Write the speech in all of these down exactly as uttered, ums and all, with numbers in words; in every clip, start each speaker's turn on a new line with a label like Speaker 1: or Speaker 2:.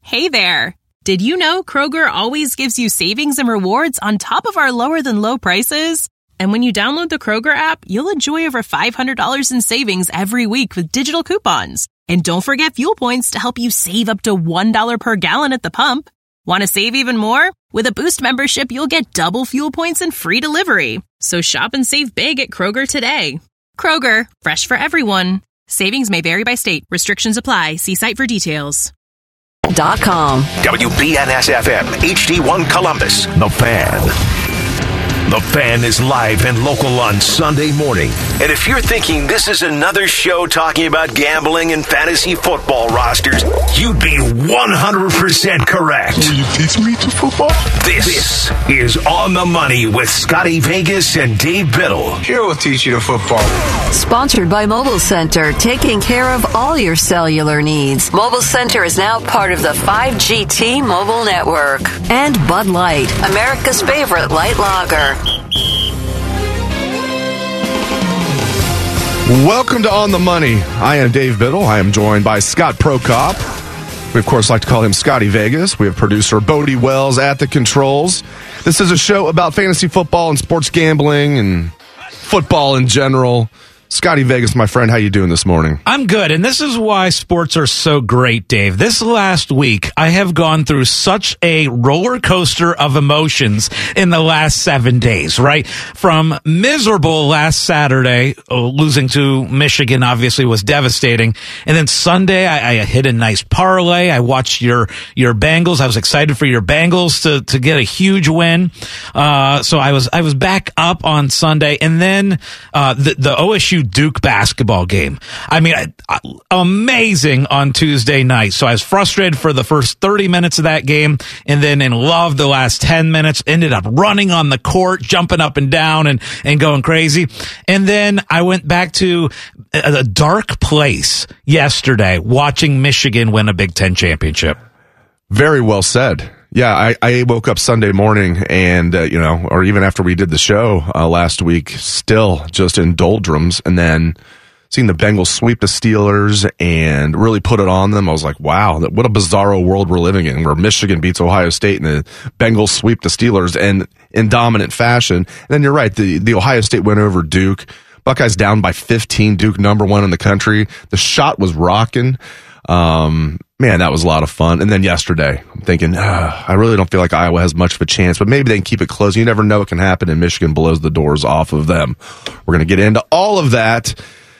Speaker 1: Hey there! Did you know Kroger always gives you savings and rewards on top of our lower-than-low prices? And when you download the Kroger app, you'll enjoy over five hundred dollars in savings every week with digital coupons. And don't forget fuel points to help you save up to one dollar per gallon at the pump. Want to save even more? With a Boost membership, you'll get double fuel points and free delivery. So shop and save big at Kroger today. Kroger, fresh for everyone. Savings may vary by state. Restrictions apply. See site for details.
Speaker 2: Dot com.
Speaker 3: W B N S F M, H D one Columbus, The Fan. The Fan is live and local on Sunday morning. And if you're thinking this is another show talking about gambling and fantasy football rosters, you'd be one hundred percent correct.
Speaker 4: Will you teach me to football?
Speaker 3: This, this is On the Money with Scotty Vegas and Dave Biddle.
Speaker 4: Here we'll teach you to football.
Speaker 2: Sponsored by Mobile Center, taking care of all your cellular needs. Mobile Center is now part of the five G T-Mobile network. And Bud Light, America's favorite light lager.
Speaker 5: Welcome to On the Money. I am Dave Biddle. I am joined by Scott Prokop. We, of course, like to call him Scotty Vegas. We have producer Bodie Wells at the controls. This is a show about fantasy football and sports gambling and football in general. Scotty Vegas, my friend, how you doing this morning?
Speaker 6: I'm good, and this is why sports are so great, Dave. This last week, I have gone through such a roller coaster of emotions in the last seven days, right? From miserable last Saturday, uh, losing to Michigan obviously was devastating, and then Sunday, I, I hit a nice parlay. I watched your your Bengals. I was excited for your Bengals to to get a huge win. Uh, so I was I was back up on Sunday, and then uh, the the O S U Duke basketball game. I mean, amazing on Tuesday night. So I was frustrated for the first thirty minutes of that game, and then in love the last ten minutes, ended up running on the court, jumping up and down and, and going crazy. And then I went back to a dark place yesterday watching Michigan win a Big Ten championship.
Speaker 5: Very well said. Yeah, I, I woke up Sunday morning and, uh, you know, or even after we did the show uh, last week, still just in doldrums. And then seeing the Bengals sweep the Steelers and really put it on them, I was like, wow, what a bizarro world we're living in, where Michigan beats Ohio State and the Bengals sweep the Steelers and in dominant fashion. And then you're right, the, the Ohio State went over Duke. Buckeyes down by fifteen, Duke number one in the country. The shot was rocking. Um, man, that was a lot of fun. And then yesterday, I'm thinking, ah, I really don't feel like Iowa has much of a chance, but maybe they can keep it close. You never know what can happen, and Michigan blows the doors off of them. We're going to get into all of that.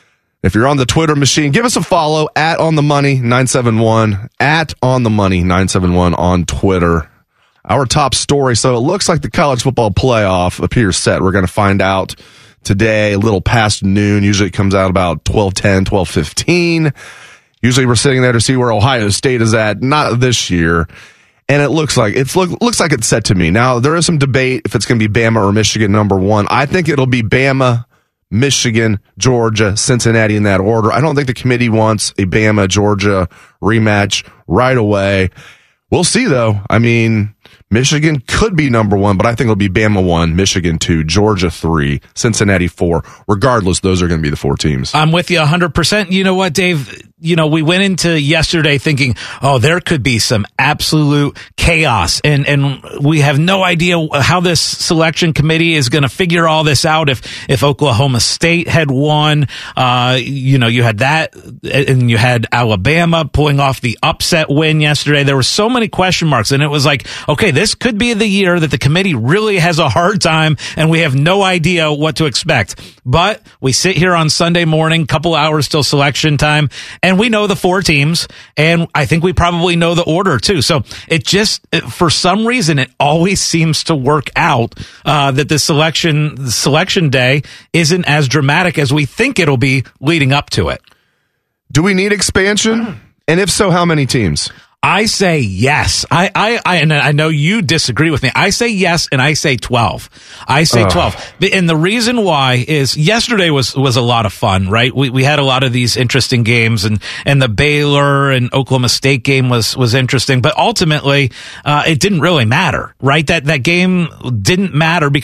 Speaker 5: If you're on the Twitter machine, give us a follow at On The Money nine seven one, at On The Money nine seven one on Twitter. Our top story. So it looks like the college football playoff appears set. We're going to find out today, a little past noon. Usually it comes out about twelve ten, twelve fifteen. Usually we're sitting there to see where Ohio State is at. Not this year. And it looks like it's look, looks like it's set to me. Now, there is some debate if it's going to be Bama or Michigan number one. I think it'll be Bama, Michigan, Georgia, Cincinnati in that order. I don't think the committee wants a Bama, Georgia rematch right away. We'll see, though. I mean, Michigan could be number one, but I think it'll be Bama one, Michigan two, Georgia three, Cincinnati four. Regardless, those are going to be the four teams.
Speaker 6: I'm with you one hundred percent. You know what, Dave? You know, we went into yesterday thinking, oh, there could be some absolute chaos, and, and we have no idea how this selection committee is going to figure all this out. If, if Oklahoma State had won, uh, you know, you had that, and you had Alabama pulling off the upset win yesterday. There were so many question marks, and it was like, okay, this could be the year that the committee really has a hard time, and we have no idea what to expect. But we sit here on Sunday morning, couple hours till selection time, and we know the four teams, and I think we probably know the order too. So it just, for some reason, it always seems to work out uh, that the selection the selection day isn't as dramatic as we think it'll be leading up to it.
Speaker 5: Do we need expansion? And if so, how many teams?
Speaker 6: I say yes. I, I, I, and I know you disagree with me. I say yes, and I say twelve. I say
Speaker 5: Ugh.
Speaker 6: twelve. And the reason why is yesterday was, was a lot of fun, right? We, we had a lot of these interesting games, and, and the Baylor and Oklahoma State game was, was interesting, but ultimately, uh, it didn't really matter, right? That, that game didn't matter because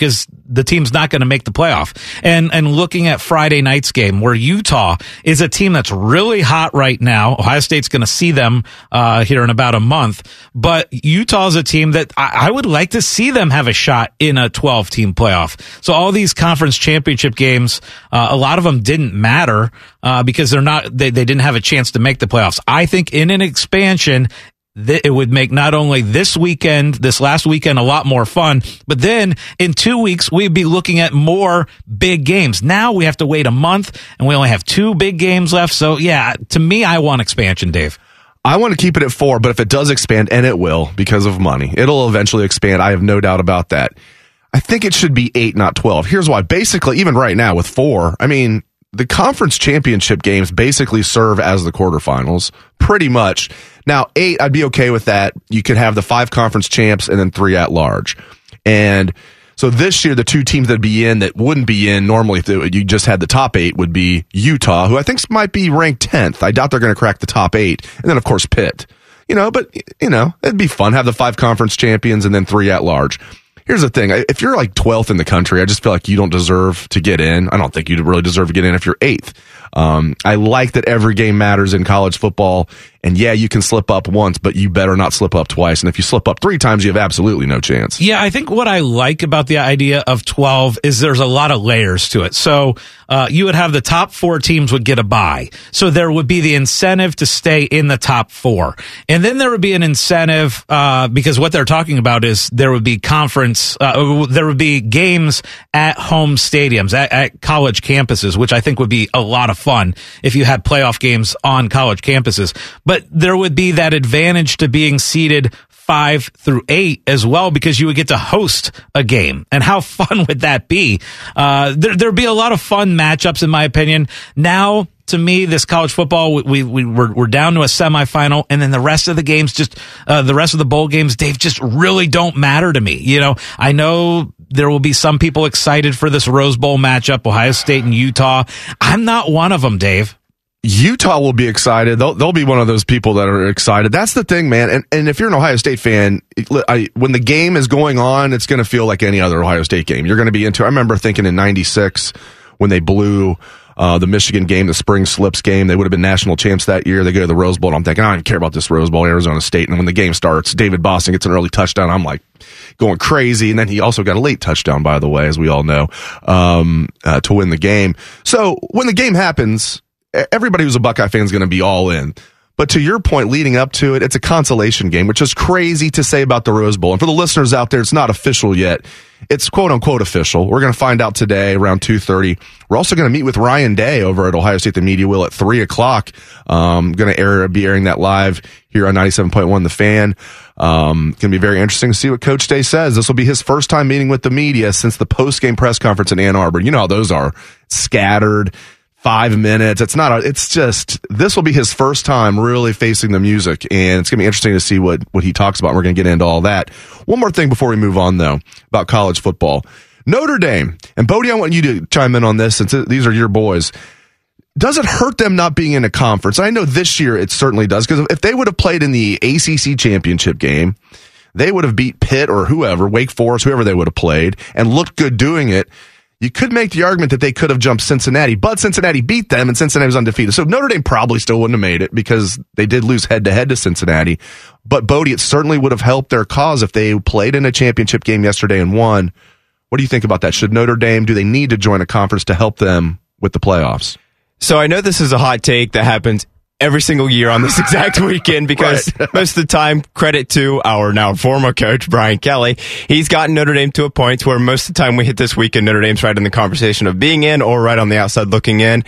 Speaker 6: the team's not going to make the playoff. And and looking at Friday night's game, where Utah is a team that's really hot right now. Ohio State's going to see them uh, here in about a month, but Utah is a team that I, I would like to see them have a shot in a twelve-team playoff. So all these conference championship games, uh, a lot of them didn't matter uh, because they're not they, they didn't have a chance to make the playoffs. I think in an expansion, it would make not only this weekend, this last weekend, a lot more fun, but then in two weeks, we'd be looking at more big games. Now we have to wait a month, and we only have two big games left. So, yeah, to me, I want expansion, Dave.
Speaker 5: I want to keep it at four, but if it does expand, and it will because of money, it'll eventually expand. I have no doubt about that. I think it should be eight, not twelve. Here's why. Basically, even right now with four, I mean, the conference championship games basically serve as the quarterfinals, pretty much. Now, eight, I'd be okay with that. You could have the five conference champs and then three at large. And so this year, the two teams that'd be in that wouldn't be in normally if you just had the top eight would be Utah, who I think might be ranked tenth. I doubt they're going to crack the top eight. And then, of course, Pitt. You know, but, you know, it'd be fun. Have the five conference champions and then three at large. Here's the thing. If you're like twelfth in the country, I just feel like you don't deserve to get in. I don't think you really deserve to get in if you're eighth. Um, I like that every game matters in college football. And yeah, you can slip up once, but you better not slip up twice. And if you slip up three times, you have absolutely no chance.
Speaker 6: Yeah, I think what I like about the idea of twelve is there's a lot of layers to it. So uh, you would have the top four teams would get a bye. So there would be the incentive to stay in the top four. And then there would be an incentive uh, because what they're talking about is there would be conference, uh, there would be games at home stadiums, at, at college campuses, which I think would be a lot of fun if you had playoff games on college campuses. But there would be that advantage to being seeded five through eight as well, because you would get to host a game. And how fun would that be? Uh, there, there'd be a lot of fun matchups, in my opinion. Now, to me, this college football, we, we, we we're, we're down to a semifinal, and then the rest of the games, just uh, the rest of the bowl games, Dave, just really don't matter to me. You know, I know there will be some people excited for this Rose Bowl matchup, Ohio State and Utah. I'm not one of them, Dave.
Speaker 5: Utah will be excited. They'll, they'll be one of those people that are excited. That's the thing, man. And, and if you're an Ohio State fan, I, when the game is going on, it's going to feel like any other Ohio State game. You're going to be into, I remember thinking in ninety-six when they blew uh, the Michigan game, the spring slips game, they would have been national champs that year. They go to the Rose Bowl. And I'm thinking, I don't even care about this Rose Bowl, Arizona State. And when the game starts, David Boston gets an early touchdown. I'm like going crazy. And then he also got a late touchdown, by the way, as we all know, um, uh, to win the game. So when the game happens, everybody who's a Buckeye fan is going to be all in. But to your point, leading up to it, it's a consolation game, which is crazy to say about the Rose Bowl. And for the listeners out there, it's not official yet. It's quote-unquote official. We're going to find out today around two thirty. We're also going to meet with Ryan Day over at Ohio State The Media Wheel at three o'clock. Um, going to air, be airing that live here on ninety-seven point one The Fan. Um, going to be very interesting to see what Coach Day says. This will be his first time meeting with the media since the post-game press conference in Ann Arbor. You know how those are. Scattered. Five minutes. It's not, a, it's just, this will be his first time really facing the music, and it's going to be interesting to see what, what he talks about. We're going to get into all that. One more thing before we move on, though, about college football. Notre Dame, and Bodie, I want you to chime in on this since these are your boys. Does it hurt them not being in a conference? I know this year it certainly does, because if they would have played in the A C C championship game, they would have beat Pitt or whoever, Wake Forest, whoever they would have played, and looked good doing it. You could make the argument that they could have jumped Cincinnati, but Cincinnati beat them, and Cincinnati was undefeated. So Notre Dame probably still wouldn't have made it because they did lose head-to-head to Cincinnati. But, Bodie, it certainly would have helped their cause if they played in a championship game yesterday and won. What do you think about that? Should Notre Dame, do they need to join a conference to help them with the playoffs?
Speaker 7: So I know this is a hot take that happens every single year on this exact weekend because right. Most of the time, credit to our now former coach, Brian Kelly. He's gotten Notre Dame to a point where most of the time we hit this weekend, Notre Dame's right in the conversation of being in or right on the outside looking in.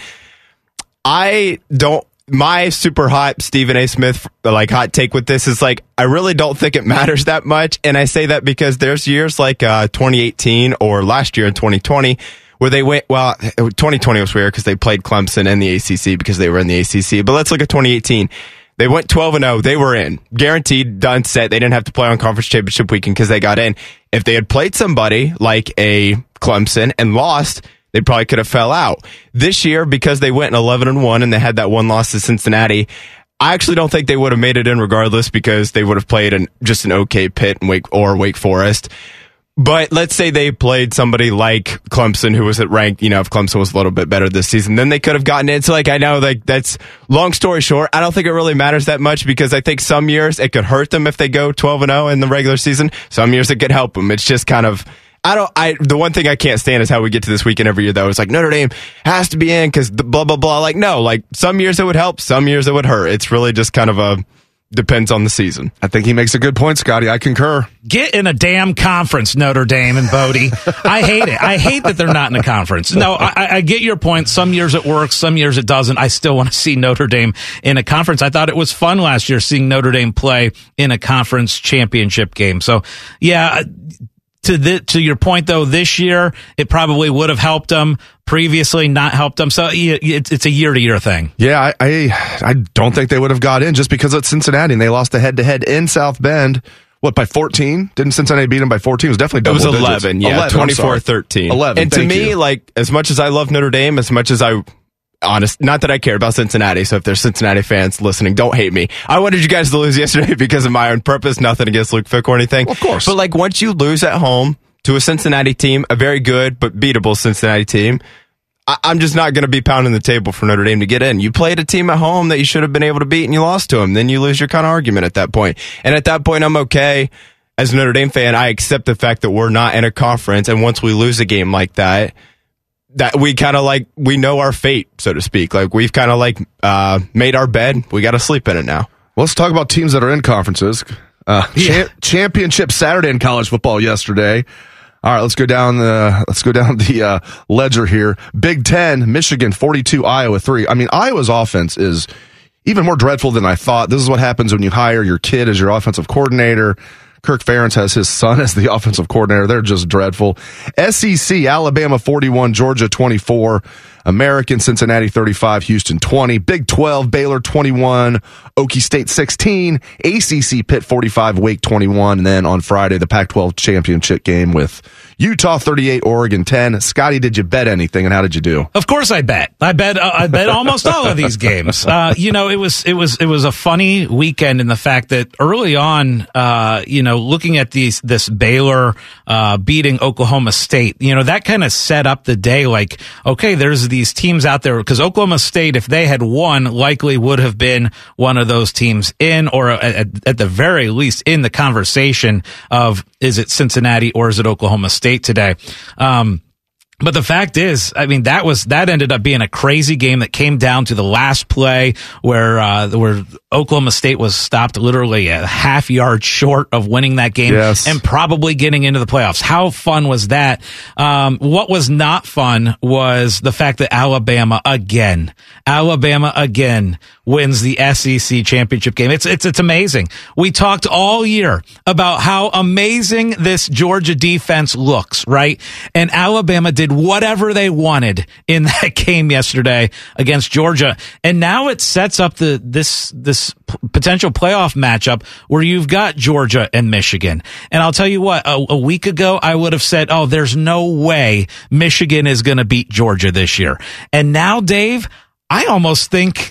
Speaker 7: I don't, my super hot Stephen A. Smith, like hot take with this is like, I really don't think it matters that much. And I say that because there's years like uh, twenty eighteen or last year in twenty twenty where they went, well, twenty twenty was weird because they played Clemson and the A C C because they were in the A C C. But let's look at twenty eighteen. They went twelve and oh. They were in. Guaranteed, done, set. They didn't have to play on conference championship weekend because they got in. If they had played somebody like a Clemson and lost, they probably could have fell out. This year, because they went in eleven and one and they had that one loss to Cincinnati, I actually don't think they would have made it in regardless because they would have played in just an okay Pitt and Wake or Wake Forest. But let's say they played somebody like Clemson, who was at ranked, you know, if Clemson was a little bit better this season, then they could have gotten in. So, like, I know, like, that's long story short. I don't think it really matters that much because I think some years it could hurt them if they go twelve and oh in the regular season. Some years it could help them. It's just kind of, I don't, I, the one thing I can't stand is how we get to this weekend every year, though. It's like Notre Dame has to be in because blah, blah, blah. Like, no, like, some years it would help, some years it would hurt. It's really just kind of a, depends on the season.
Speaker 5: I think he makes a good point, Scotty. I concur.
Speaker 6: Get in a damn conference, Notre Dame and Bodie. I hate it. I hate that they're not in a conference. No, I, I get your point. Some years it works, some years it doesn't. I still want to see Notre Dame in a conference. I thought it was fun last year seeing Notre Dame play in a conference championship game. So, yeah, to the, to your point, though, this year it probably would have helped them. Previously, not helped them. So it's it's a year to year thing.
Speaker 5: Yeah, I, I I don't think they would have got in just because it's Cincinnati and they lost a head to head in South Bend. What, by fourteen? Didn't Cincinnati beat them by fourteen? It was definitely double
Speaker 7: digits. It was eleven,
Speaker 5: digits.
Speaker 7: yeah, twenty-four thirteen.
Speaker 5: eleven.
Speaker 7: And to me, you. like, as much as I love Notre Dame, as much as I, honest, not that I care about Cincinnati, so if there's Cincinnati fans listening, don't hate me. I wanted you guys to lose yesterday because of my own purpose, nothing against Luke Fick or anything.
Speaker 5: Well, of course.
Speaker 7: But, like, once you lose at home to a Cincinnati team, a very good but beatable Cincinnati team, I'm just not going to be pounding the table for Notre Dame to get in. You played a team at home that you should have been able to beat and you lost to them. Then you lose your kind of argument at that point. And at that point, I'm okay. As a Notre Dame fan, I accept the fact that we're not in a conference. And once we lose a game like that, that we kind of like, we know our fate, so to speak. Like we've kind of like uh, made our bed. We got to sleep in it now.
Speaker 5: Well, let's talk about teams that are in conferences. Uh, yeah. cha- championship Saturday in college football yesterday. All right, let's go down the let's go down the uh, ledger here. Big Ten, Michigan forty-two, Iowa three. I mean, Iowa's offense is even more dreadful than I thought. This is what happens when you hire your kid as your offensive coordinator. Kirk Ferentz has his son as the offensive coordinator. They're just dreadful. S E C, Alabama forty-one, Georgia twenty-four. American, Cincinnati thirty-five, Houston twenty. Big twelve, Baylor twenty-one, Okie State sixteen. A C C, Pitt forty-five, Wake twenty-one. And then on Friday, the Pac twelve championship game with Utah thirty-eight, Oregon ten. Scotty, did you bet anything, and how did you do?
Speaker 6: Of course I bet. I bet uh, I bet almost all of these games. Uh, you know, it was it was it was a funny weekend in the fact that early on, uh, you know, looking at these this Baylor uh, beating Oklahoma State, you know, that kind of set up the day. Like, okay, there's these teams out there because Oklahoma State, if they had won, likely would have been one of those teams in, or at, at the very least in the conversation of is it Cincinnati or is it Oklahoma State today? Um, But the fact is, I mean, that was, that ended up being a crazy game that came down to the last play where, uh, where Oklahoma State was stopped literally a half yard short of winning that game
Speaker 5: yes.
Speaker 6: and probably getting into the playoffs. How fun was that? Um, what was not fun was the fact that Alabama again, Alabama again wins the S E C championship game. It's, it's, it's amazing. We talked all year about how amazing this Georgia defense looks, right? And Alabama did whatever they wanted in that game yesterday against Georgia. And now it sets up the this this p- potential playoff matchup where you've got Georgia and Michigan. And I'll tell you what, a, a week ago, I would have said, oh, there's no way Michigan is going to beat Georgia this year. And now, Dave, I almost think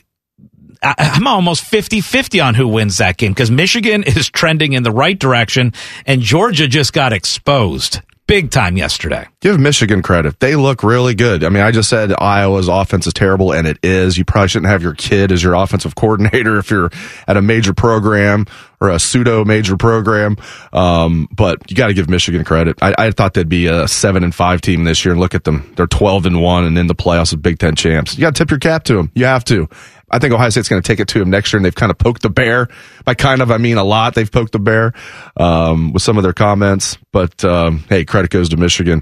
Speaker 6: I'm almost fifty-fifty on who wins that game because Michigan is trending in the right direction and Georgia just got exposed big time yesterday.
Speaker 5: Give Michigan credit. They look really good. I mean, I just said Iowa's offense is terrible, and it is. You probably shouldn't have your kid as your offensive coordinator if you're at a major program or a pseudo major program. Um, but you got to give Michigan credit. I, I thought they'd be a seven and five team this year, and look at them. They're twelve and one and in the playoffs of Big Ten champs. You got to tip your cap to them. You have to. I think Ohio State's going to take it to them next year, and they've kind of poked the bear. By kind of, I mean a lot. They've poked the bear um, with some of their comments. But, um, hey, credit goes to Michigan.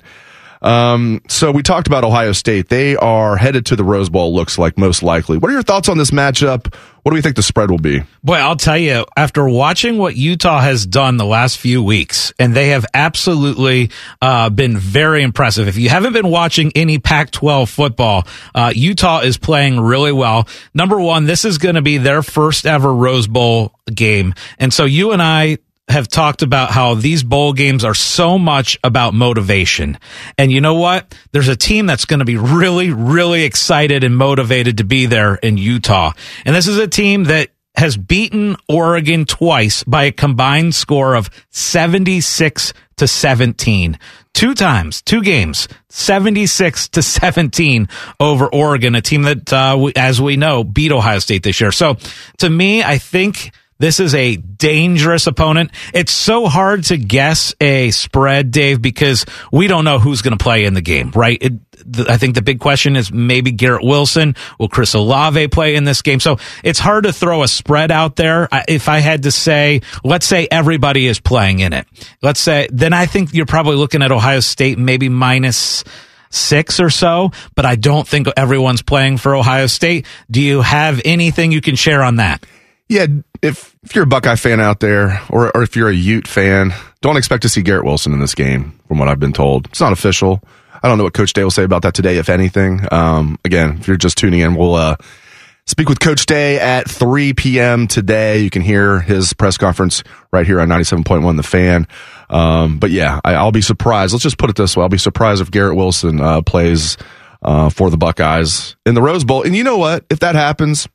Speaker 5: Um, so we talked about Ohio State. They are headed to the Rose Bowl, looks like, most likely. What are your thoughts on this matchup? What do we think the spread will be?
Speaker 6: Boy, I'll tell you, after watching what Utah has done the last few weeks, and they have absolutely uh, been very impressive. If you haven't been watching any Pac twelve football, uh, Utah is playing really well. Number one, this is going to be their first ever Rose Bowl game. And so you and I have talked about how these bowl games are so much about motivation. And you know what? There's a team that's going to be really, really excited and motivated to be there in Utah. And this is a team that has beaten Oregon twice by a combined score of seventy-six to seventeen. Two times, two games, seventy-six to seventeen over Oregon, a team that, uh, we, as we know, beat Ohio State this year. So to me, I think this is a dangerous opponent. It's so hard to guess a spread, Dave, because we don't know who's going to play in the game, right? It, the, I think the big question is maybe Garrett Wilson. Will Chris Olave play in this game? So it's hard to throw a spread out there. I, if I had to say, let's say everybody is playing in it. Let's say, then I think you're probably looking at Ohio State maybe minus six or so, but I don't think everyone's playing for Ohio State. Do you have anything you can share on that?
Speaker 5: Yeah, if if you're a Buckeye fan out there, or or if you're a Ute fan, don't expect to see Garrett Wilson in this game, from what I've been told. It's not official. I don't know what Coach Day will say about that today, if anything. Um, again, if you're just tuning in, we'll uh, speak with Coach Day at three p.m. today. You can hear his press conference right here on ninety-seven point one The Fan. Um, but yeah, I, I'll be surprised. Let's just put it this way. I'll be surprised if Garrett Wilson uh, plays uh, for the Buckeyes in the Rose Bowl. And you know what? If that happens,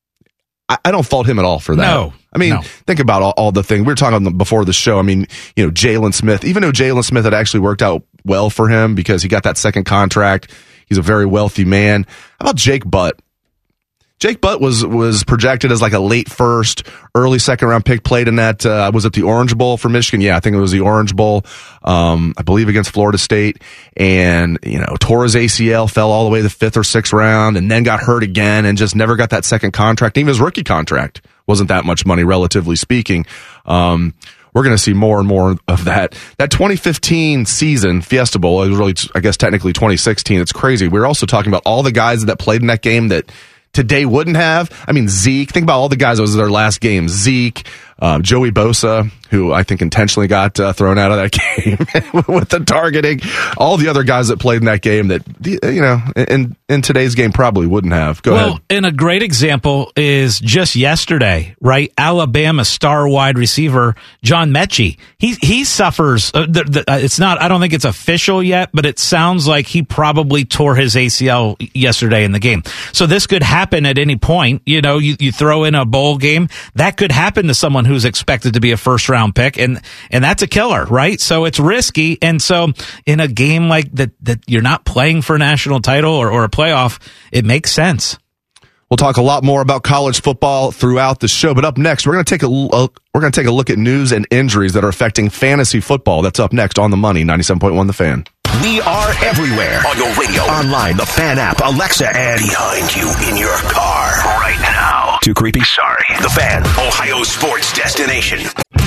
Speaker 5: I, I don't fault him at all for that.
Speaker 6: No.
Speaker 5: I mean,
Speaker 6: no.
Speaker 5: think about all, all the things. We were talking before the show. I mean, you know, Jalen Smith, even though Jalen Smith had actually worked out well for him because he got that second contract, he's a very wealthy man. How about Jake Butt? Jake Butt was was projected as like a late first, early second round pick. Played in that uh, was it the Orange Bowl for Michigan? Yeah, I think it was the Orange Bowl. Um, I believe against Florida State, and you know tore his A C L, fell all the way to the fifth or sixth round, and then got hurt again, and just never got that second contract. Even his rookie contract wasn't that much money, relatively speaking. Um, we're going to see more and more of that. That twenty fifteen season, Fiesta Bowl, it was really, I guess, technically twenty sixteen. It's crazy. We were also talking about all the guys that played in that game that today wouldn't have. I mean, Zeke, think about all the guys that was their last game. Zeke, uh, Joey Bosa, who I think intentionally got uh, thrown out of that game with the targeting. All the other guys that played in that game that, you know, in, in today's game probably wouldn't have. Go
Speaker 6: well,
Speaker 5: ahead.
Speaker 6: And a great example is just yesterday, right? Alabama star wide receiver John Mechie. He he suffers. Uh, the, the, uh, it's not. I don't think it's official yet, but it sounds like he probably tore his A C L yesterday in the game. So this could happen at any point. You know, you, you throw in a bowl game that could happen to someone who's expected to be a first round pick, and and that's a killer, right? So it's risky, and so in a game like that that you're not playing for a national title or, or a playoff, it makes sense.
Speaker 5: We'll talk a lot more about college football throughout the show, but up next we're going to take a uh, we're going to take a look at news and injuries that are affecting fantasy football. That's up next on The Money, ninety-seven point one The Fan.
Speaker 3: We are everywhere. On your radio, online, the Fan app, Alexa, and behind you in your car right now. Too creepy? Sorry. The Fan, Ohio sports destination.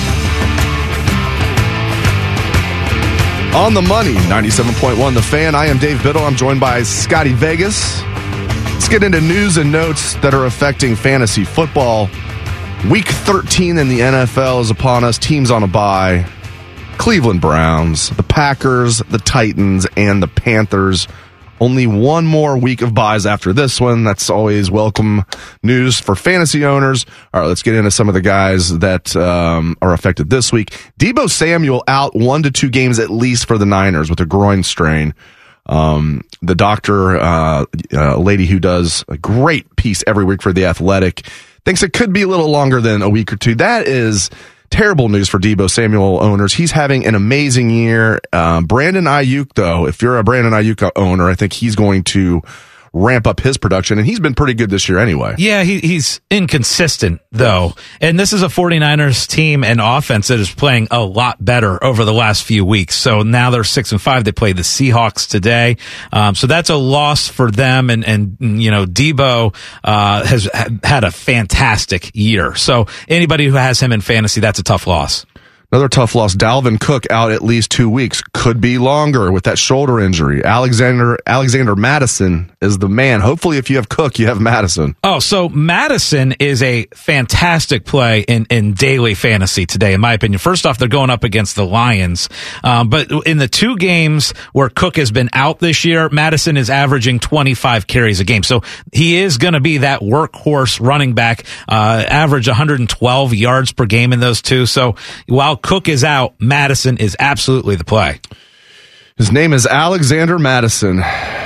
Speaker 5: On The Money, ninety-seven point one The Fan. I am Dave Biddle. I'm joined by Scotty Vegas. Let's get into news and notes that are affecting fantasy football. Week thirteen in the N F L is upon us. Teams on a bye. Cleveland Browns, the Packers, the Titans, and the Panthers. Only one more week of buys after this one. That's always welcome news for fantasy owners. All right, let's get into some of the guys that um, are affected this week. Deebo Samuel out one to two games at least for the Niners with a groin strain. Um, the doctor, uh, a lady who does a great piece every week for The Athletic, thinks it could be a little longer than a week or two. That is terrible news for Deebo Samuel owners. He's having an amazing year. Uh, Brandon Ayuk, though, if you're a Brandon Ayuk owner, I think he's going to ramp up his production, and he's been pretty good this year anyway.
Speaker 6: Yeah, he, he's inconsistent, though. And this is a 49ers team and offense that is playing a lot better over the last few weeks. So now they're six and five. They play the Seahawks today. Um, so that's a loss for them. And, and you know, Deebo uh, has had a fantastic year. So anybody who has him in fantasy, that's a tough loss.
Speaker 5: Another tough loss. Dalvin Cook out at least two weeks. Could be longer with that shoulder injury. Alexander Alexander Madison is the man. Hopefully, if you have Cook, you have Madison.
Speaker 6: Oh, so Madison is a fantastic play in, in daily fantasy today, in my opinion. First off, they're going up against the Lions. Um, but in the two games where Cook has been out this year, Madison is averaging twenty-five carries a game. So he is going to be that workhorse running back, uh, average one hundred twelve yards per game in those two. So while Cook is out, Madison is absolutely the play.
Speaker 5: His name is Alexander Madison.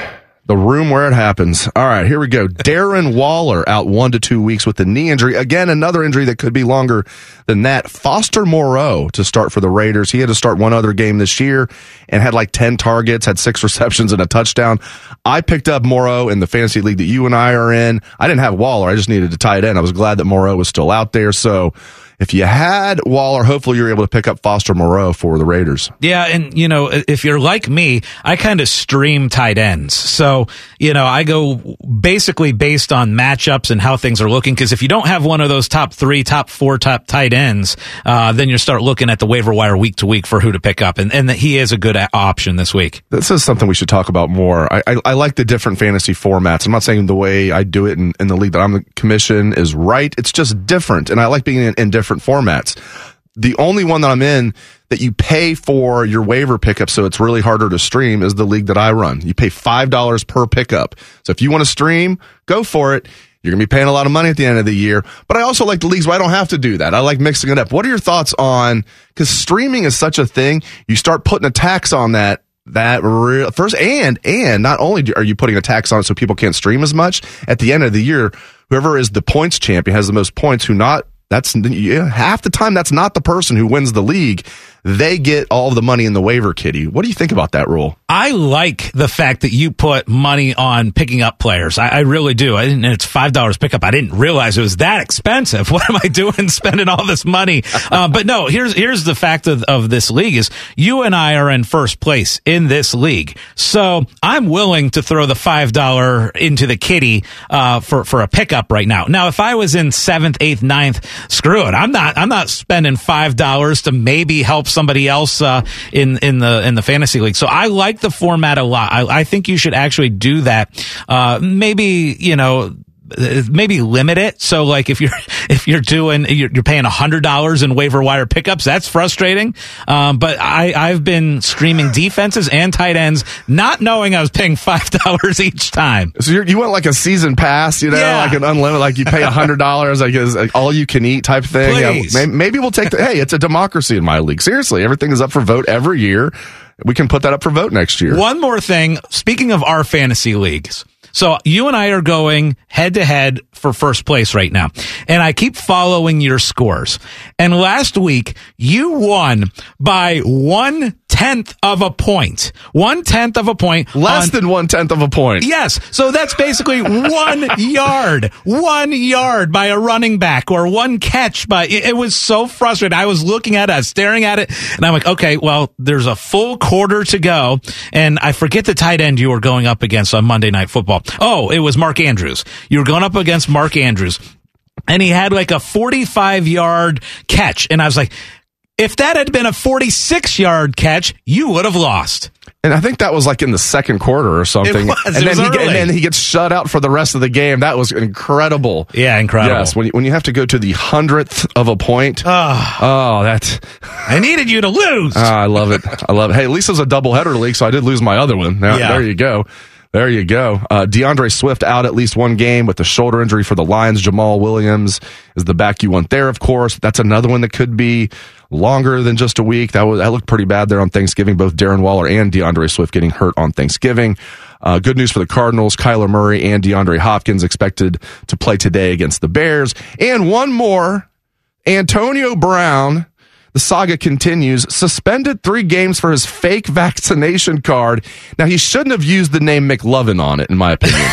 Speaker 5: The room where it happens. All right, here we go. Darren Waller out one to two weeks with the knee injury. Again, another injury that could be longer than that. Foster Moreau to start for the Raiders. He had to start one other game this year and had like ten targets, had six receptions and a touchdown. I picked up Moreau in the fantasy league that you and I are in. I didn't have Waller. I just needed to tie it in. I was glad that Moreau was still out there. So if you had Waller, hopefully you're able to pick up Foster Moreau for the Raiders.
Speaker 6: Yeah, and, you know, if you're like me, I kind of stream tight ends. So, you know, I go basically based on matchups and how things are looking, because if you don't have one of those top three, top four, top tight ends, uh, then you start looking at the waiver wire week to week for who to pick up, and, and he is a good a- option this week.
Speaker 5: This is something we should talk about more. I, I, I like the different fantasy formats. I'm not saying the way I do it in, in the league that I'm the commission is right. It's just different, and I like being in, in different formats. The only one that I'm in that you pay for your waiver pickup, so it's really harder to stream, is the league that I run. You pay five dollars per pickup. So if you want to stream, go for it. You're going to be paying a lot of money at the end of the year. But I also like the leagues where I don't have to do that. I like mixing it up. What are your thoughts on, because streaming is such a thing, you start putting a tax on that. That real first, and and not only do, are you putting a tax on it so people can't stream as much, at the end of the year, whoever is the points champion has the most points, who not That's yeah, half the time that's not the person who wins the league. They get all of the money in the waiver kitty. What do you think about that rule?
Speaker 6: I like the fact that you put money on picking up players. I, I really do. I didn't, and it's five dollars pickup. I didn't realize it was that expensive. What am I doing spending all this money? Uh, but no, here's here's the fact of, of this league is you and I are in first place in this league. So I'm willing to throw the five dollars into the kitty uh, for, for a pickup right now. Now, if I was in seventh, eighth, ninth, screw it. I'm not I'm not spending five dollars to maybe help somebody else uh, in in the in the fantasy league. So I like the format a lot. I, I think you should actually do that. Uh, maybe, you know, maybe limit it. So like if you're if you're doing you're, you're paying a hundred dollars in waiver wire pickups, that's frustrating. Um, but I I've been streaming defenses and tight ends, not knowing I was paying five dollars each time.
Speaker 5: So you're, you want like a season pass, you know,
Speaker 6: yeah.
Speaker 5: like an unlimited, like you pay a hundred dollars, like is like all you can eat type thing.
Speaker 6: Please.
Speaker 5: Yeah, maybe, maybe we'll take the. Hey, it's a democracy in my league. Seriously, everything is up for vote every year. We can put that up for vote next year.
Speaker 6: One more thing. Speaking of our fantasy leagues. So you and I are going head to head for first place right now. And I keep following your scores. And last week you won by one tenth of a point. One tenth of a point.
Speaker 5: Less
Speaker 6: on,
Speaker 5: than one tenth of a point.
Speaker 6: Yes. So that's basically one yard. One yard by a running back or one catch by, it, it was so frustrating. I was looking at it, I was staring at it, and I'm like, okay, well, there's a full quarter to go. And I forget the tight end you were going up against on Monday Night Football. Oh, it was Mark Andrews. You were going up against Mark Andrews, and he had like a forty-five yard catch. And I was like, if that had been a forty-six yard catch, you would have lost.
Speaker 5: And I think that was like in the second quarter or something.
Speaker 6: It was.
Speaker 5: And,
Speaker 6: It
Speaker 5: then
Speaker 6: was
Speaker 5: he,
Speaker 6: early.
Speaker 5: and then he gets shut out for the rest of the game. That was incredible.
Speaker 6: Yeah, incredible.
Speaker 5: Yes, when you, when you have to go to the hundredth of a point.
Speaker 6: Oh,
Speaker 5: oh that.
Speaker 6: I needed you to lose.
Speaker 5: Oh, I love it. I love it. Hey, at least it was a doubleheader league, so I did lose my other one. Now,
Speaker 6: Yeah.
Speaker 5: There you go. There you go. Uh, DeAndre Swift out at least one game with the shoulder injury for the Lions. Jamal Williams is the back you want there, of course. That's another one that could be longer than just a week. That was, that looked pretty bad there on Thanksgiving. Both Darren Waller and DeAndre Swift getting hurt on Thanksgiving. Uh, good news for the Cardinals. Kyler Murray and DeAndre Hopkins expected to play today against the Bears. And one more, Antonio Brown. The saga continues. Suspended three games for his fake vaccination card. Now, he shouldn't have used the name McLovin on it, in my opinion.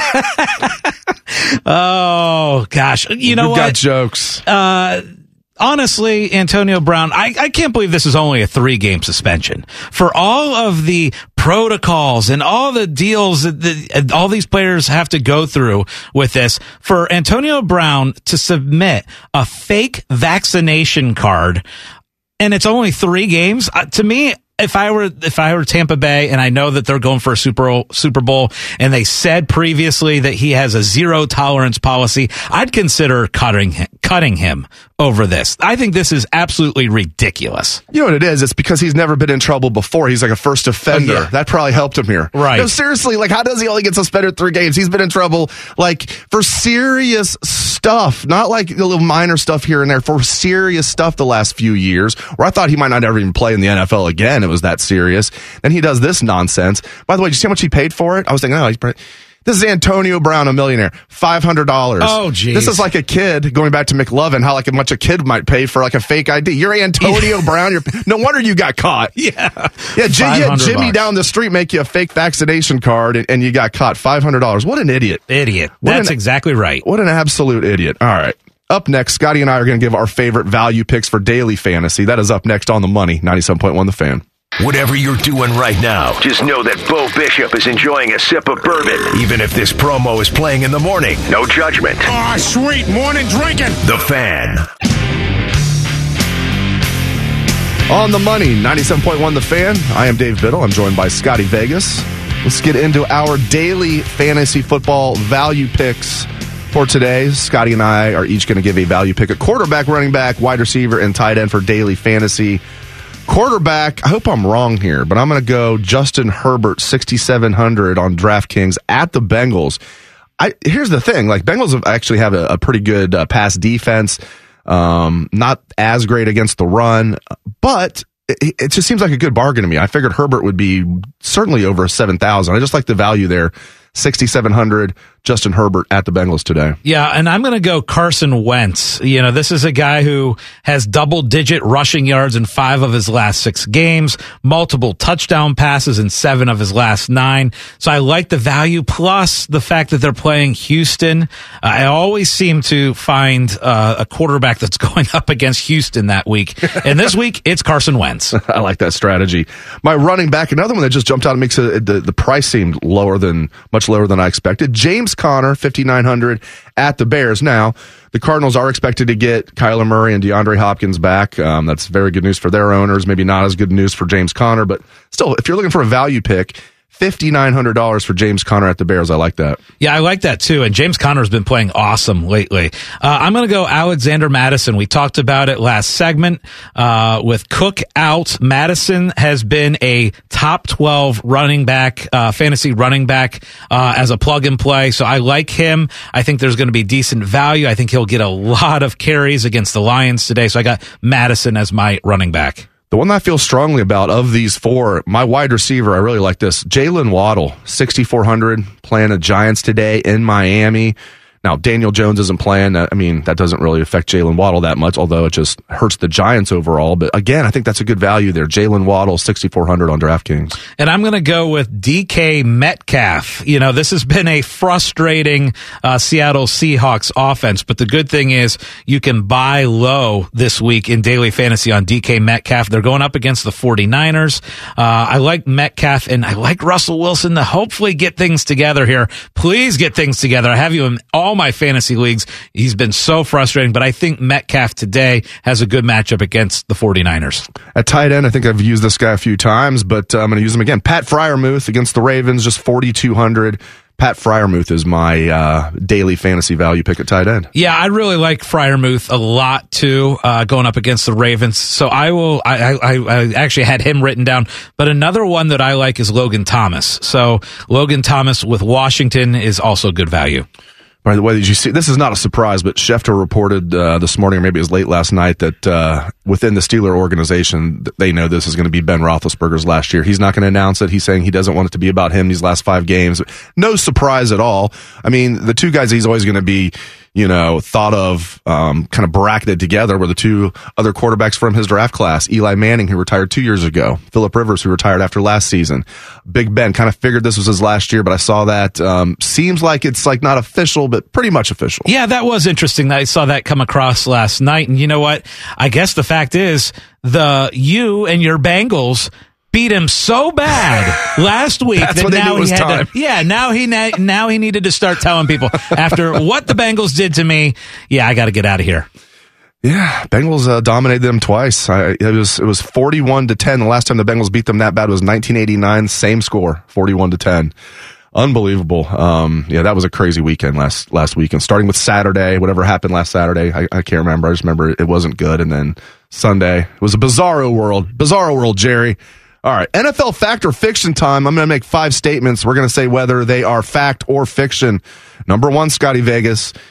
Speaker 6: Oh, gosh. You know
Speaker 5: We've
Speaker 6: what?
Speaker 5: got jokes.
Speaker 6: Uh, honestly, Antonio Brown, I, I can't believe this is only a three-game suspension. For all of the protocols and all the deals that the, all these players have to go through with this, for Antonio Brown to submit a fake vaccination card, and it's only three games, uh, to me, If I were if I were Tampa Bay and I know that they're going for a Super Bowl, Super Bowl and they said previously that he has a zero tolerance policy, I'd consider cutting him, cutting him over this. I think this is absolutely ridiculous.
Speaker 5: You know what it is? It's because he's never been in trouble before. He's like a first offender.
Speaker 6: Oh, yeah.
Speaker 5: That probably helped him here.
Speaker 6: Right.
Speaker 5: No, seriously, like how does he only get suspended three games? He's been in trouble like for serious stuff, not like a little minor stuff here and there, for serious stuff the last few years, where I thought he might not ever even play in the N F L again. It was that serious. Then he does this nonsense. By the way, did you see how much he paid for it? I was thinking, oh, he's pretty... This is Antonio Brown, a millionaire, five hundred dollars.
Speaker 6: Oh, geez.
Speaker 5: This is like a kid, going back to McLovin, how like a much a kid might pay for like a fake I D. You're Antonio yeah. Brown. You're, no wonder you got caught.
Speaker 6: Yeah.
Speaker 5: Yeah, J- yeah Jimmy
Speaker 6: bucks.
Speaker 5: down the street make you a fake vaccination card and, and you got caught. five hundred dollars. What an idiot.
Speaker 6: Idiot.
Speaker 5: What
Speaker 6: That's
Speaker 5: an,
Speaker 6: exactly right.
Speaker 5: What an absolute idiot. All right. Up next, Scotty and I are going to give our favorite value picks for daily fantasy. That is up next on The Money, ninety-seven point one The Fan.
Speaker 3: Whatever you're doing right now, just know that Bo Bishop is enjoying a sip of bourbon, even if this promo is playing in the morning. No judgment.
Speaker 8: Ah, oh, sweet morning drinking.
Speaker 3: The Fan.
Speaker 5: On The Money, ninety-seven point one The Fan. I am Dave Biddle. I'm joined by Scotty Vegas. Let's get into our daily fantasy football value picks for today. Scotty and I are each going to give a value pick at quarterback, running back, wide receiver, and tight end for daily fantasy. Quarterback, I hope I'm wrong here, but I'm going to go Justin Herbert, sixty-seven hundred on DraftKings at the Bengals. I, here's the thing, like Bengals have actually have a, a pretty good uh, pass defense, um, not as great against the run, but it, it just seems like a good bargain to me. I figured Herbert would be certainly over seven thousand. I just like the value there. sixty-seven hundred, Justin Herbert at the Bengals today.
Speaker 6: Yeah, and I'm going to go Carson Wentz. You know, this is a guy who has double-digit rushing yards in five of his last six games, multiple touchdown passes in seven of his last nine. So I like the value, plus the fact that they're playing Houston. Uh, I always seem to find uh, a quarterback that's going up against Houston that week. And this week, it's Carson Wentz.
Speaker 5: I like that strategy. My running back, another one that just jumped out and makes it, the, the price seemed lower than, much lower than I expected. James Conner, fifty-nine hundred at the Bears. Now, the Cardinals are expected to get Kyler Murray and DeAndre Hopkins back. Um, that's very good news for their owners. Maybe not as good news for James Conner, but still, if you're looking for a value pick, fifty-nine hundred dollars for James Conner at the Bears. I like that.
Speaker 6: Yeah, I like that too. And James Conner has been playing awesome lately. Uh, I'm going to go Alexander Mattison. We talked about it last segment. Uh, with Cook out, Mattison has been a top twelve running back, uh, fantasy running back, uh, as a plug and play. So I like him. I think there's going to be decent value. I think he'll get a lot of carries against the Lions today. So I got Mattison as my running back.
Speaker 5: The one that I feel strongly about of these four, my wide receiver, I really like this. Jalen Waddle, sixty-four hundred, playing the Giants today in Miami. Now, Daniel Jones isn't playing. I mean, that doesn't really affect Jalen Waddle that much, although it just hurts the Giants overall. But again, I think that's a good value there. Jalen Waddle, sixty-four hundred on DraftKings.
Speaker 6: And I'm going to go with D K Metcalf. You know, this has been a frustrating uh, Seattle Seahawks offense, but the good thing is you can buy low this week in daily fantasy on D K Metcalf. They're going up against the 49ers. Uh, I like Metcalf, and I like Russell Wilson to hopefully get things together here. Please get things together. I have you in all my fantasy leagues. He's been so frustrating, but I think Metcalf today has a good matchup against the 49ers.
Speaker 5: At tight end, I think I've used this guy a few times, but uh, I'm going to use him again. Pat Freiermuth against the Ravens, just forty-two hundred. Pat Freiermuth is my uh, daily fantasy value pick at tight end.
Speaker 6: Yeah, I really like Freiermuth a lot too, uh, going up against the Ravens. So I will. I, I, I actually had him written down, but another one that I like is Logan Thomas. So Logan Thomas with Washington is also good value.
Speaker 5: By the way, did you see, this is not a surprise, but Schefter reported uh, this morning, or maybe it was late last night, that uh, within the Steeler organization, they know this is going to be Ben Roethlisberger's last year. He's not going to announce it. He's saying he doesn't want it to be about him these last five games. No surprise at all. I mean, the two guys he's always going to be, you know, thought of, um, kind of bracketed together were the two other quarterbacks from his draft class. Eli Manning, who retired two years ago. Phillip Rivers, who retired after last season. Big Ben, kind of figured this was his last year, but I saw that. Um, seems like it's like not official, but pretty much official.
Speaker 6: Yeah, that was interesting. I saw that come across last night. And you know what? I guess the fact is, the you and your Bengals beat him so bad last week
Speaker 5: That's
Speaker 6: that now he had
Speaker 5: time.
Speaker 6: to, yeah, now he now he needed to start telling people after what the Bengals did to me. Yeah, I got to get out of here.
Speaker 5: Yeah, Bengals uh, dominated them twice. I, it was it was forty-one to ten. The last time the Bengals beat them that bad was nineteen eighty-nine. Same score, forty-one to ten. Unbelievable. Um, yeah, that was a crazy weekend last last weekend. Starting with Saturday, whatever happened last Saturday, I, I can't remember. I just remember it wasn't good. And then Sunday, it was a bizarro world. Bizarro world, Jerry. All right, N F L fact or fiction time. I'm going to make five statements. We're going to say whether they are fact or fiction. Number one, Scotty Vegas.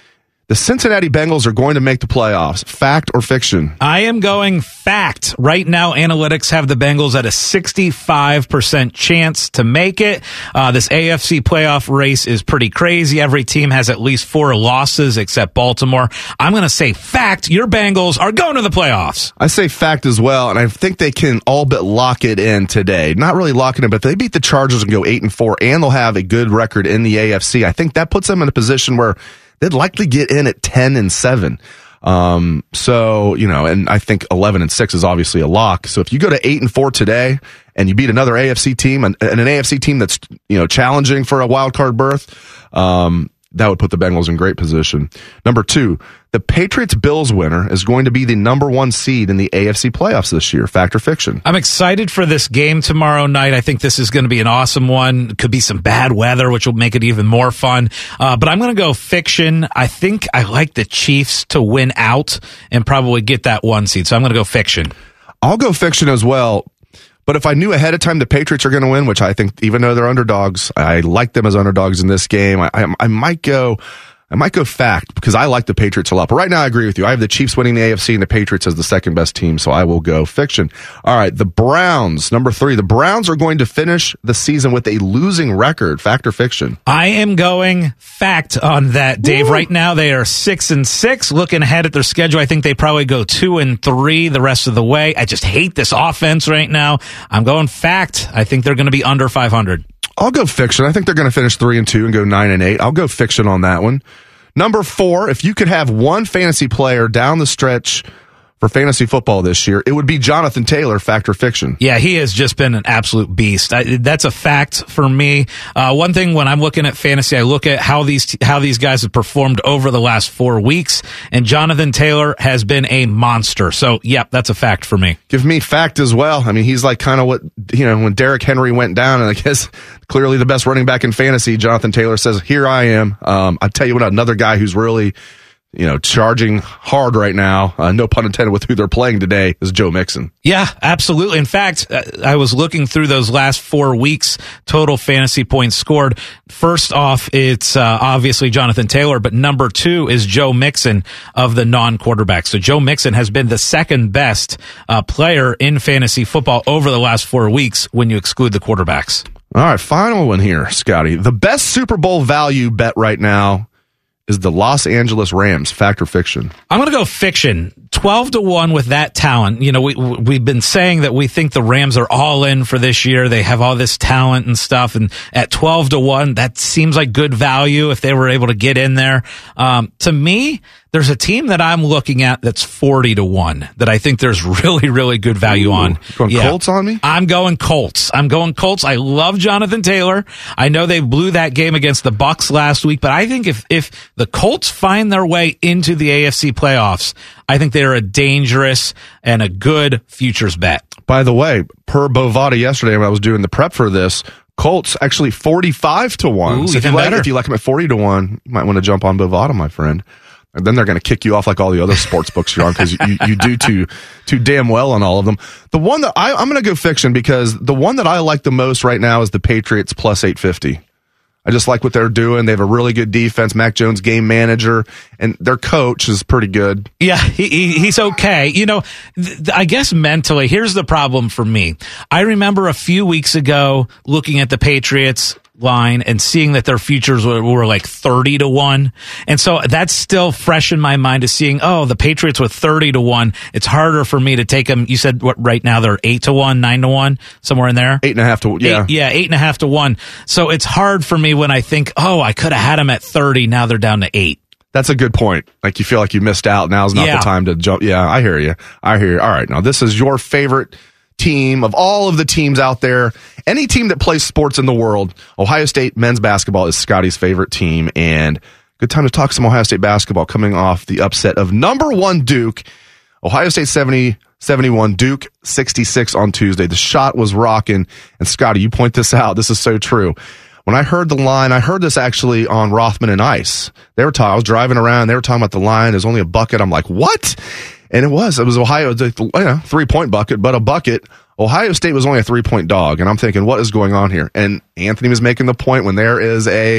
Speaker 5: The Cincinnati Bengals are going to make the playoffs. Fact or fiction?
Speaker 6: I am going fact. Right now, analytics have the Bengals at a sixty-five percent chance to make it. Uh, this A F C playoff race is pretty crazy. Every team has at least four losses except Baltimore. I'm going to say fact. Your Bengals are going to the playoffs.
Speaker 5: I say fact as well, and I think they can all but lock it in today. Not really lock it in, but they beat the Chargers and go eight and four, and they'll have a good record in the A F C. I think that puts them in a position where they'd likely get in at ten and seven. Um, so, you know, and I think eleven and six is obviously a lock. So if you go to eight and four today and you beat another A F C team and, and an A F C team that's, you know, challenging for a wild card berth, um, that would put the Bengals in great position. Number two, the Patriots-Bills winner is going to be the number one seed in the A F C playoffs this year. Fact or fiction?
Speaker 6: I'm excited for this game tomorrow night. I think this is going to be an awesome one. Could be some bad weather, which will make it even more fun. Uh, but I'm going to go fiction. I think I like the Chiefs to win out and probably get that one seed. So I'm going to go fiction.
Speaker 5: I'll go fiction as well. But if I knew ahead of time the Patriots are going to win, which I think even though they're underdogs, I like them as underdogs in this game. I, I, I might go, I might go fact because I like the Patriots a lot. But right now I agree with you. I have the Chiefs winning the A F C and the Patriots as the second best team, so I will go fiction. All right, the Browns, number three. The Browns are going to finish the season with a losing record. Fact or fiction?
Speaker 6: I am going fact on that, Dave. Woo. Right now they are six and six. Looking ahead at their schedule, I think they probably go two and three the rest of the way. I just hate this offense right now. I'm going fact. I think they're going to be under five hundred.
Speaker 5: I'll go fiction. I think they're going to finish three and two and go nine and eight. I'll go fiction on that one. Number four, if you could have one fantasy player down the stretch for fantasy football this year, it would be Jonathan Taylor. Fact or fiction?
Speaker 6: Yeah, he has just been an absolute beast. I, that's a fact for me. Uh, one thing when I'm looking at fantasy, I look at how these how these guys have performed over the last four weeks, and Jonathan Taylor has been a monster. So, yeah, that's a fact for me.
Speaker 5: Give me fact as well. I mean, he's like kind of what, you know, when Derrick Henry went down, and I guess clearly the best running back in fantasy, Jonathan Taylor says, here I am. Um, I tell you what, another guy who's really, you know, charging hard right now, uh, no pun intended with who they're playing today, is Joe Mixon.
Speaker 6: Yeah, absolutely. In fact, uh, I was looking through those last four weeks, total fantasy points scored. First off, it's uh, obviously Jonathan Taylor, but number two is Joe Mixon of the non-quarterbacks. So Joe Mixon has been the second best uh, player in fantasy football over the last four weeks when you exclude the quarterbacks.
Speaker 5: All right, final one here, Scotty. The best Super Bowl value bet right now is the Los Angeles Rams. Fact or fiction?
Speaker 6: I'm going to go fiction. twelve to one with that talent. You know, we, we've been saying that we think the Rams are all in for this year. They have all this talent and stuff. And at twelve to one, that seems like good value if they were able to get in there. Um, to me, there's a team that I'm looking at that's forty to one that I think there's really, really good value Ooh, on.
Speaker 5: Going yeah. Colts on me?
Speaker 6: I'm going Colts. I'm going Colts. I love Jonathan Taylor. I know they blew that game against the Bucs last week, but I think if, if the Colts find their way into the A F C playoffs, I think they're a dangerous and a good futures bet.
Speaker 5: By the way, per Bovada yesterday when I was doing the prep for this, Colts actually forty-five to one.
Speaker 6: Ooh,
Speaker 5: so if you, like, if you like them at forty to one, you might want to jump on Bovada, my friend. And then they're going to kick you off like all the other sports books you're on because you, you do too too damn well on all of them. The one that I, I'm going to go fiction because the one that I like the most right now is the Patriots plus eight fifty. I just like what they're doing. They have a really good defense. Mac Jones, game manager, and their coach is pretty good.
Speaker 6: Yeah, he, he, he's okay. You know, th- I guess mentally, here's the problem for me. I remember a few weeks ago looking at the Patriots line and seeing that their futures were, were like thirty to one. And so that's still fresh in my mind, is seeing, oh, the Patriots with thirty to one. It's harder for me to take them. You said what right now they're eight to one, nine to one, somewhere in there?
Speaker 5: Eight and a half to, yeah.
Speaker 6: Eight, yeah, eight and a half to one. So it's hard for me when I think, oh, I could have had them at thirty. Now they're down to eight.
Speaker 5: That's a good point. Like you feel like you missed out. Now's not
Speaker 6: yeah.
Speaker 5: the time to jump. Yeah, I hear you. I hear you. All right. Now this is your favorite team of all of the teams out there. Any team that plays sports in the world, Ohio State men's basketball is Scotty's favorite team, and good time to talk some Ohio State basketball coming off the upset of number one Duke. Ohio State seventy, seventy-one, Duke sixty-six on Tuesday. The shot was rocking, and Scotty, you point this out. This is so true. When I heard the line, I heard this actually on Rothman and Ice. They were talking, I was driving around, they were talking about the line. There's only a bucket. I'm like, what? And it was. It was Ohio, you know, three-point bucket, but a bucket. Ohio State was only a three-point dog, and I'm thinking, what is going on here? And Anthony was making the point when there is a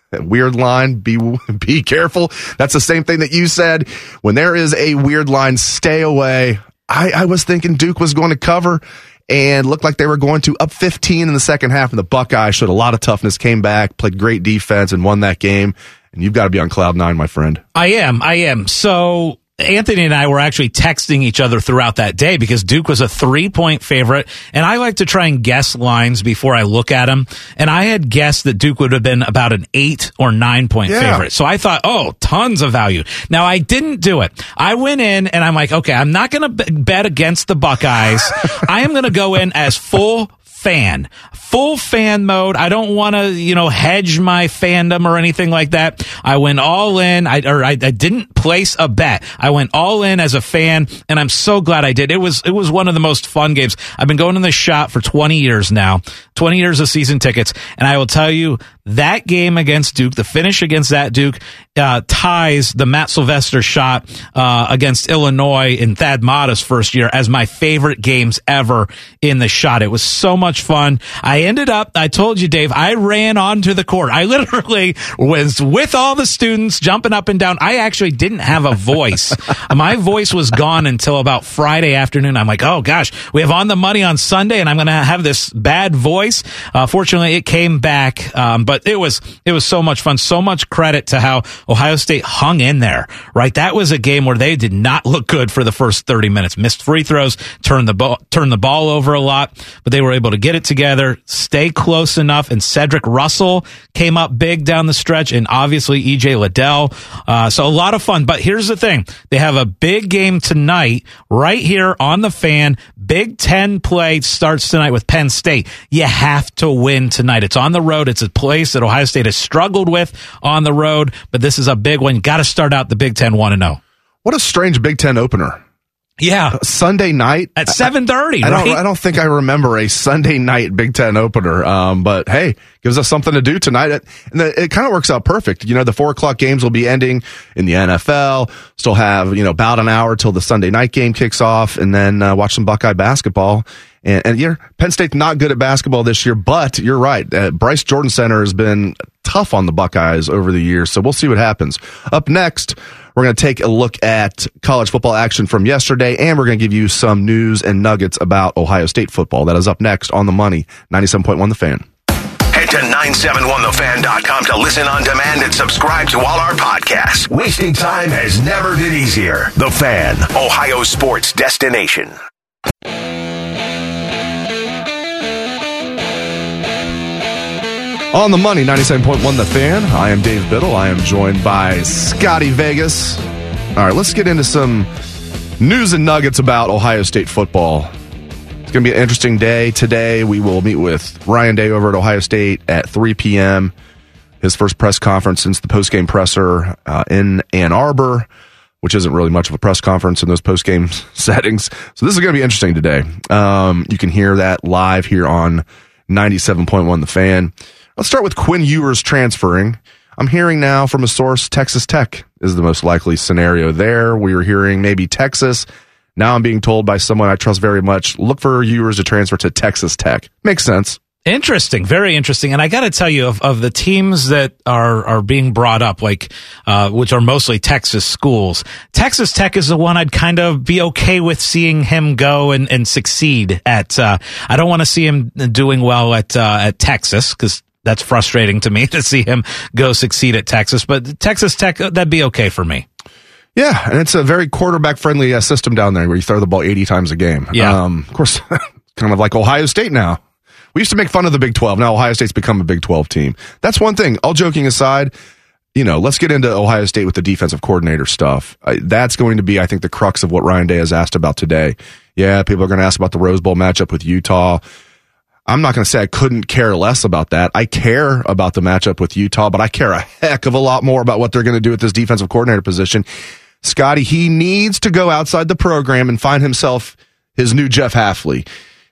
Speaker 5: weird line, be be careful. That's the same thing that you said. When there is a weird line, stay away. I, I was thinking Duke was going to cover and looked like they were going to up fifteen in the second half, and the Buckeyes showed a lot of toughness, came back, played great defense, and won that game. And you've got to be on cloud nine, my friend.
Speaker 6: I am. I am. So Anthony and I were actually texting each other throughout that day because Duke was a three-point favorite, and I like to try and guess lines before I look at them. And I had guessed that Duke would have been about an eight or nine-point
Speaker 5: yeah.
Speaker 6: favorite. So I thought, oh, tons of value. Now, I didn't do it. I went in, and I'm like, okay, I'm not going to bet against the Buckeyes. I am going to go in as full fan, full fan mode. I don't want to, you know, hedge my fandom or anything like that. I went all in. I or I, I didn't place a bet. I went all in as a fan, and I'm so glad I did. It was it was one of the most fun games. I've been going to this shop for twenty years now, twenty years of season tickets, and I will tell you that game against Duke, the finish against that Duke, uh, ties the Matt Sylvester shot uh, against Illinois in Thad Matta's first year as my favorite games ever in the shot. It was so much fun. I ended up, I told you, Dave, I ran onto the court. I literally was with all the students jumping up and down. I actually didn't have a voice. My voice was gone until about Friday afternoon. I'm like, oh gosh, we have On the Money on Sunday, and I'm going to have this bad voice. Uh, fortunately, it came back, um, but it was it was so much fun. So much credit to how Ohio State hung in there, right? That was a game where they did not look good for the first thirty minutes. Missed free throws, turned the ball, turned the ball over a lot, but they were able to get it together, stay close enough, and Cedric Russell came up big down the stretch, and obviously E J Liddell. Uh, so a lot of fun. But here's the thing. They have a big game tonight right here on the Fan. Big Ten play starts tonight with Penn State. You have to win tonight. It's on the road. It's a place that Ohio State has struggled with on the road, but this is a big one. Got to start out the Big Ten one and oh.
Speaker 5: What a strange Big Ten opener.
Speaker 6: Yeah.
Speaker 5: Sunday night
Speaker 6: at seven thirty,
Speaker 5: I,
Speaker 6: right?
Speaker 5: I don't, I don't think I remember a Sunday night Big Ten opener. Um, but hey, gives us something to do tonight. It, and the, it kind of works out perfect. You know, the four o'clock games will be ending in the N F L. Still have, you know, about an hour till the Sunday night game kicks off, and then uh, watch some Buckeye basketball. And, and yeah, Penn State's not good at basketball this year, but you're right. Uh, Bryce Jordan Center has been tough on the Buckeyes over the years, so we'll see what happens. Up next, we're going to take a look at college football action from yesterday, and we're going to give you some news and nuggets about Ohio State football. That is up next on The Money, ninety-seven point one The Fan.
Speaker 3: Head to nine seven one the fan dot com to listen on demand and subscribe to all our podcasts. Wasting time has never been easier. The Fan, Ohio sports destination.
Speaker 5: On The Money, ninety-seven point one The Fan. I am Dave Biddle. I am joined by Scotty Vegas. All right, let's get into some news and nuggets about Ohio State football. It's going to be an interesting day today. We will meet with Ryan Day over at Ohio State at three p.m. His first press conference since the postgame presser uh, in Ann Arbor, which isn't really much of a press conference in those postgame settings. So this is going to be interesting today. Um, you can hear that live here on ninety-seven point one The Fan. Let's start with Quinn Ewers transferring. I'm hearing now from a source Texas Tech is the most likely scenario there. We were hearing maybe Texas. Now I'm being told by someone I trust very much, look for Ewers to transfer to Texas Tech. Makes sense.
Speaker 6: Interesting, very interesting. And I got to tell you, of, of the teams that are, are being brought up, like, uh, which are mostly Texas schools, Texas Tech is the one I'd kind of be okay with seeing him go and, and succeed at. Uh, I don't want to see him doing well at, uh, at Texas, because that's frustrating to me to see him go succeed at Texas. But Texas Tech, that'd be okay for me.
Speaker 5: Yeah, and it's a very quarterback-friendly uh, system down there where you throw the ball eighty times a game.
Speaker 6: Yeah.
Speaker 5: Um, of course, kind of like Ohio State now. We used to make fun of the Big twelve. Now Ohio State's become a Big twelve team. That's one thing. All joking aside, you know, let's get into Ohio State with the defensive coordinator stuff. I, that's going to be, I think, the crux of what Ryan Day has asked about today. Yeah, people are going to ask about the Rose Bowl matchup with Utah. I'm not going to say I couldn't care less about that. I care about the matchup with Utah, but I care a heck of a lot more about what they're going to do with this defensive coordinator position. Scotty, he needs to go outside the program and find himself his new Jeff Hafley.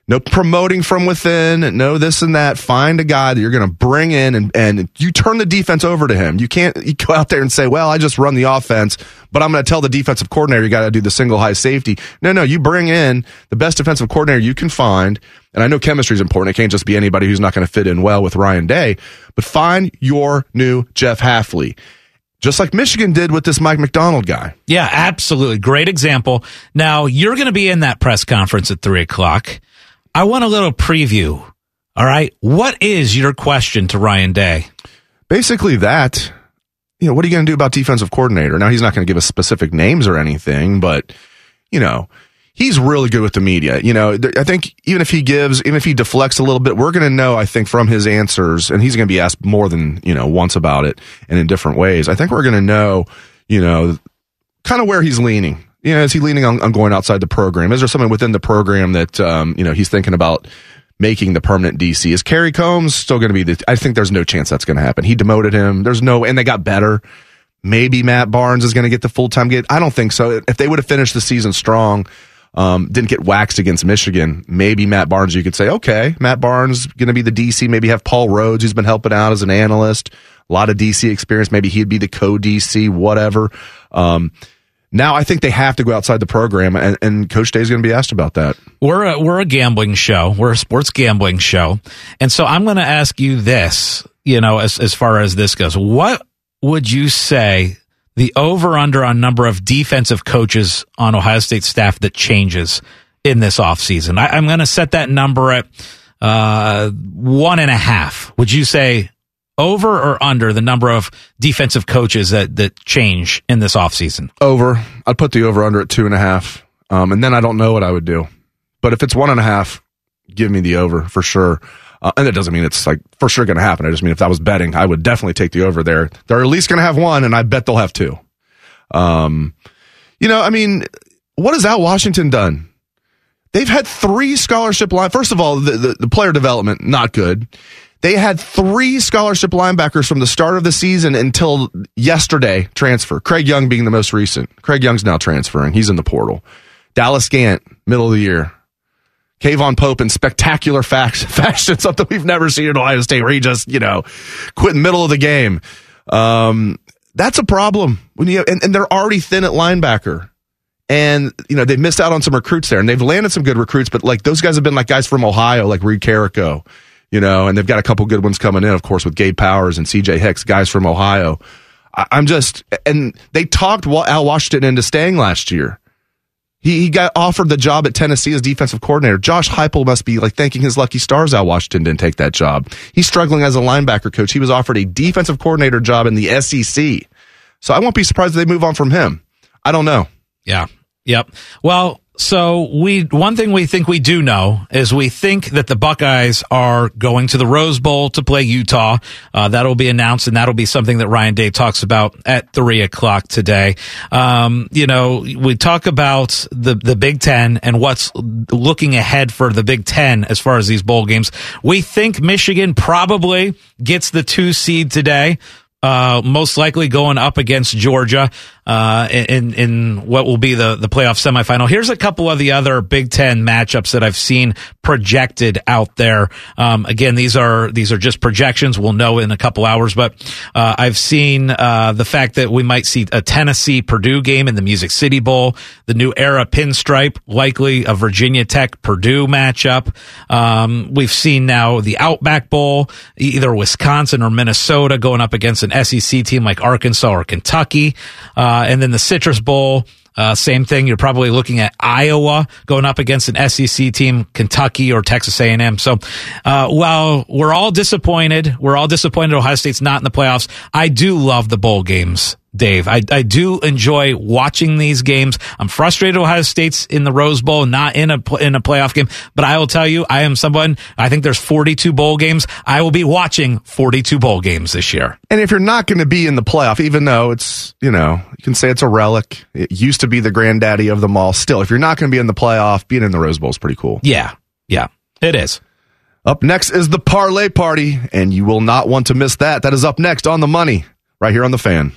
Speaker 5: No promoting from within, no this and that. Find a guy that you're going to bring in and, and you turn the defense over to him. You can't you go out there and say, well, I just run the offense, but I'm going to tell the defensive coordinator you got to do the single high safety. No, no, you bring in the best defensive coordinator you can find. And I know chemistry is important. It can't just be anybody who's not going to fit in well with Ryan Day, but find your new Jeff Hafley. Just like Michigan did with this Mike McDonald guy.
Speaker 6: Yeah, absolutely. Great example. Now, you're going to be in that press conference at three o'clock. I want a little preview. All right. What is your question to Ryan Day?
Speaker 5: Basically that, you know, what are you going to do about defensive coordinator? Now, he's not going to give us specific names or anything, but, you know, he's really good with the media. You know, I think even if he gives, even if he deflects a little bit, we're going to know, I think, from his answers, and he's going to be asked more than, you know, once about it and in different ways. I think we're going to know, you know, kind of where he's leaning. You know, is he leaning on, on going outside the program? Is there something within the program that, um, you know, he's thinking about making the permanent D C? Is Kerry Combs still going to be the, I think there's no chance that's going to happen. He demoted him. There's no, and they got better. Maybe Matt Barnes is going to get the full-time gig. I don't think so. If they would have finished the season strong, um, didn't get waxed against Michigan, maybe Matt Barnes, you could say, okay, Matt Barnes going to be the D C. Maybe have Paul Rhodes, who's been helping out as an analyst. A lot of D C experience. Maybe he'd be the co-D C, whatever. Um, Now I think they have to go outside the program, and, and Coach Day is going to be asked about that.
Speaker 6: We're a, we're a gambling show. We're a sports gambling show. And so I'm going to ask you this, you know, as, as far as this goes. What would you say the over-under on number of defensive coaches on Ohio State staff that changes in this offseason? I, I'm going to set that number at uh, one and a half. Would you say over or under the number of defensive coaches that, that change in this offseason?
Speaker 5: Over. I'd put the over-under at two and a half. Um, and then I don't know what I would do. But if it's one and a half, give me the over for sure. Uh, and that doesn't mean it's like for sure going to happen. I just mean if I was betting, I would definitely take the over there. They're at least going to have one, and I bet they'll have two. Um, you know, I mean, what has Al Washington done? They've had three scholarship line. First of all, the, the, the player development, not good. They had three scholarship linebackers from the start of the season until yesterday transfer. Craig Young being the most recent. Craig Young's now transferring. He's in the portal. Dallas Gant, middle of the year. Kayvon Pope in spectacular fact, fashion, something we've never seen at Ohio State, where he just, you know, quit in the middle of the game. Um, that's a problem. When you and, and they're already thin at linebacker. And, you know, they've missed out on some recruits there. And they've landed some good recruits, but, like, those guys have been, like, guys from Ohio, like Reed Carrico. You know, and they've got a couple good ones coming in, of course, with Gabe Powers and C J Hicks, guys from Ohio. I, I'm just, and they talked Al Washington into staying last year. He, he got offered the job at Tennessee as defensive coordinator. Josh Heupel must be like thanking his lucky stars Al Washington didn't take that job. He's struggling as a linebacker coach. He was offered a defensive coordinator job in the S E C. So I won't be surprised if they move on from him. I don't know.
Speaker 6: Yeah. Yep. Well, so we one thing we think we do know is we think that the Buckeyes are going to the Rose Bowl to play Utah. Uh, that'll be announced, and that'll be something that Ryan Day talks about at three o'clock today. Um, you know, we talk about the, the Big Ten and what's looking ahead for the Big Ten as far as these bowl games. We think Michigan probably gets the two seed today. Uh, most likely going up against Georgia, uh, in, in what will be the, the playoff semifinal. Here's a couple of the other Big Ten matchups that I've seen projected out there. Um, again, these are, these are just projections. We'll know in a couple hours, but, uh, I've seen, uh, the fact that we might see a Tennessee Purdue game in the Music City Bowl, the New Era Pinstripe, likely a Virginia Tech Purdue matchup. Um, we've seen now the Outback Bowl, either Wisconsin or Minnesota going up against an S E C team like Arkansas or Kentucky. Uh, and then the Citrus Bowl, uh, same thing. You're probably looking at Iowa going up against an S E C team, Kentucky or Texas A and M. So, uh, while we're all disappointed, we're all disappointed Ohio State's not in the playoffs. I do love the bowl games, Dave. I, I do enjoy watching these games. I'm frustrated Ohio State's in the Rose Bowl, not in a in a playoff game. But I will tell you, I am someone, I think there's forty-two bowl games. I will be watching forty-two bowl games this year.
Speaker 5: And if you're not going to be in the playoff, even though it's, you know, you can say it's a relic. It used to be the granddaddy of them all. Still, if you're not going to be in the playoff, being in the Rose Bowl is pretty cool.
Speaker 6: Yeah, yeah, it is.
Speaker 5: Up next is the Parlay Party, and you will not want to miss that. That is up next on The Money, right here on The Fan.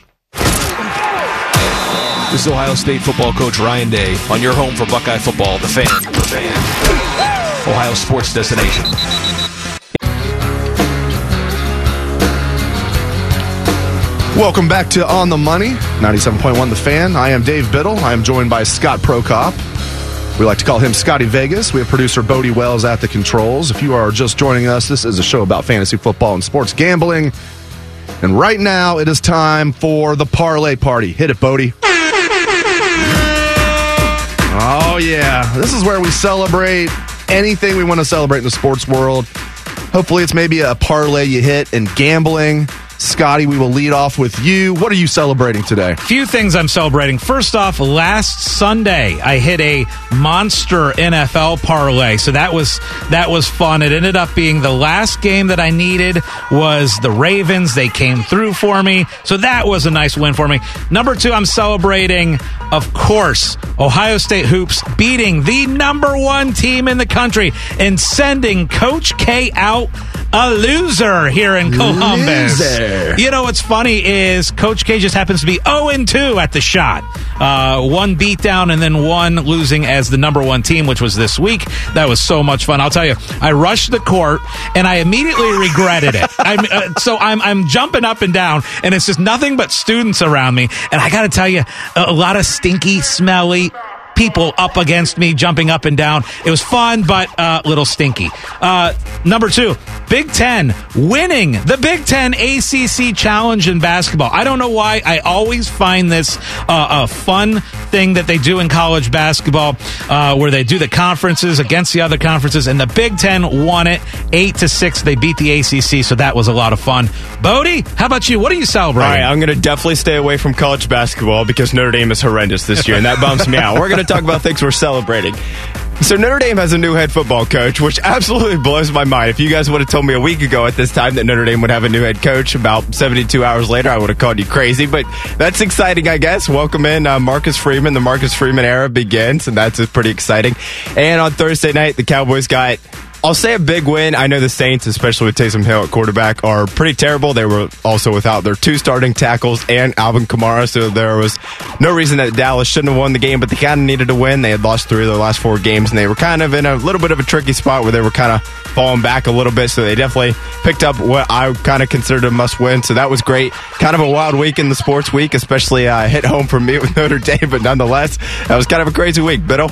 Speaker 3: This is Ohio State football coach Ryan Day on your home for Buckeye football, The Fan. The Fan. Ohio sports destination.
Speaker 5: Welcome back to On the Money, ninety-seven point one The Fan. I am Dave Biddle. I am joined by Scott Prokop. We like to call him Scotty Vegas. We have producer Bodie Wells at the controls. If you are just joining us, this is a show about fantasy football and sports gambling. And right now, it is time for the parlay party. Hit it, Bodie. Oh, yeah. This is where we celebrate anything we want to celebrate in the sports world. Hopefully, it's maybe a parlay you hit in gambling. Scotty, we will lead off with you. What are you celebrating today?
Speaker 6: Few things I'm celebrating. First off, last Sunday I hit a monster N F L parlay, so that was that was fun. It ended up being the last game that I needed was the Ravens. They came through for me, so that was a nice win for me. Number two, I'm celebrating, of course, Ohio State Hoops beating the number one team in the country and sending Coach K out a loser here in Columbus.
Speaker 5: Loser.
Speaker 6: You know what's funny is Coach K just happens to be oh and two at the shot. Uh, one beatdown and then one losing as the number one team, which was this week. That was so much fun. I'll tell you, I rushed the court and I immediately regretted it. I'm, uh, so I'm I'm jumping up and down, and it's just nothing but students around me. And I got to tell you, a, a lot of stinky, smelly people up against me, jumping up and down. It was fun, but a uh, little stinky. Uh, number two, Big Ten winning the Big Ten A C C Challenge in basketball. I don't know why. I always find this uh, a fun thing that they do in college basketball, uh, where they do the conferences against the other conferences, and the Big Ten won it eight to six. They beat the A C C, so that was a lot of fun. Bodie, how about you? What are you celebrating?
Speaker 7: All right, I'm going to definitely stay away from college basketball because Notre Dame is horrendous this year, and that bums me out. We're going to talk about things we're celebrating. So Notre Dame has a new head football coach, which absolutely blows my mind. If you guys would have told me a week ago at this time that Notre Dame would have a new head coach, about seventy-two hours later, I would have called you crazy. But that's exciting, I guess. Welcome in uh, Marcus Freeman. The Marcus Freeman era begins, and that's pretty exciting. And on Thursday night, the Cowboys got, I'll say, a big win. I know the Saints, especially with Taysom Hill at quarterback, are pretty terrible. They were also without their two starting tackles and Alvin Kamara, so there was no reason that Dallas shouldn't have won the game, but they kind of needed to win. They had lost three of their last four games, and they were kind of in a little bit of a tricky spot where they were kind of falling back a little bit, so they definitely picked up what I kind of considered a must-win, so that was great. Kind of a wild week in the sports week, especially uh, hit home for me with Notre Dame, but nonetheless, that was kind of a crazy week. Biddle?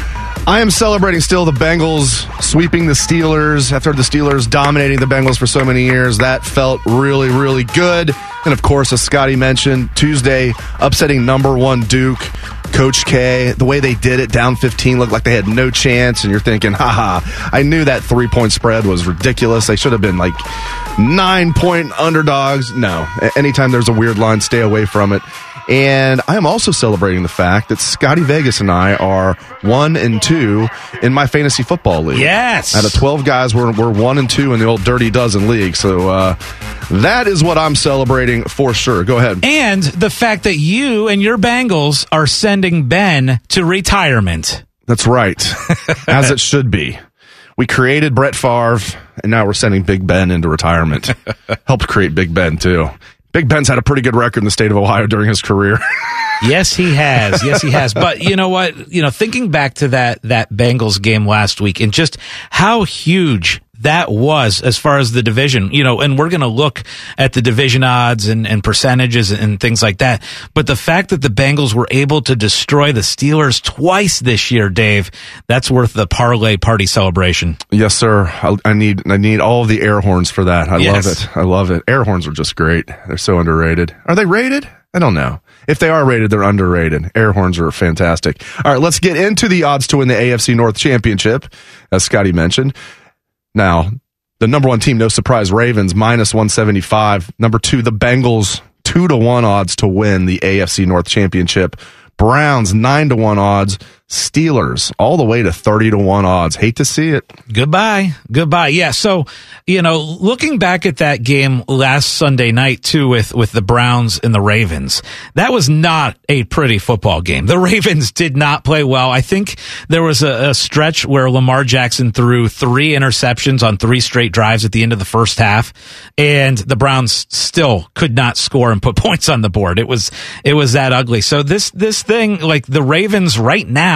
Speaker 5: I am celebrating still the Bengals sweeping the Steelers after the Steelers dominating the Bengals for so many years. That felt really, really good. And, of course, as Scotty mentioned, Tuesday upsetting number one Duke, Coach K. The way they did it, down fifteen, looked like they had no chance. And you're thinking, haha, I knew that three-point spread was ridiculous. They should have been like nine-point underdogs. No. Anytime there's a weird line, stay away from it. And I am also celebrating the fact that Scotty Vegas and I are one and two in my fantasy football league.
Speaker 6: Yes.
Speaker 5: Out of twelve guys, we're, we're one and two in the old Dirty Dozen league. So uh, that is what I'm celebrating for sure. Go ahead.
Speaker 6: And the fact that you and your Bengals are sending Ben to retirement.
Speaker 5: That's right. As it should be. We created Brett Favre, and now we're sending Big Ben into retirement. Helped create Big Ben, too. Big Ben's had a pretty good record in the state of Ohio during his career.
Speaker 6: Yes, he has. Yes, he has. But you know what? You know, thinking back to that that Bengals game last week and just how huge that was as far as the division, you know, and we're going to look at the division odds and, and percentages and things like that. But the fact that the Bengals were able to destroy the Steelers twice this year, Dave, that's worth the parlay party celebration.
Speaker 5: Yes, sir. I, I need I need all of the air horns for that. I
Speaker 6: yes.
Speaker 5: love it. I love it. Air horns are just great. They're so underrated. Are they rated? I don't know. If they are rated, they're underrated. Air horns are fantastic. All right, let's get into the odds to win the A F C North Championship, as Scotty mentioned. Now, the number one team, no surprise, Ravens, minus one seventy-five. Number two, the Bengals, two to one odds to win the A F C North Championship. Browns, nine to one odds. Steelers, all the way to thirty to one odds. Hate to see it.
Speaker 6: Goodbye. Goodbye. Yeah. So, you know, looking back at that game last Sunday night, too, with, with the Browns and the Ravens, that was not a pretty football game. The Ravens did not play well. I think there was a, a stretch where Lamar Jackson threw three interceptions on three straight drives at the end of the first half, and the Browns still could not score and put points on the board. It was, it was that ugly. So this, this thing, like the Ravens right now,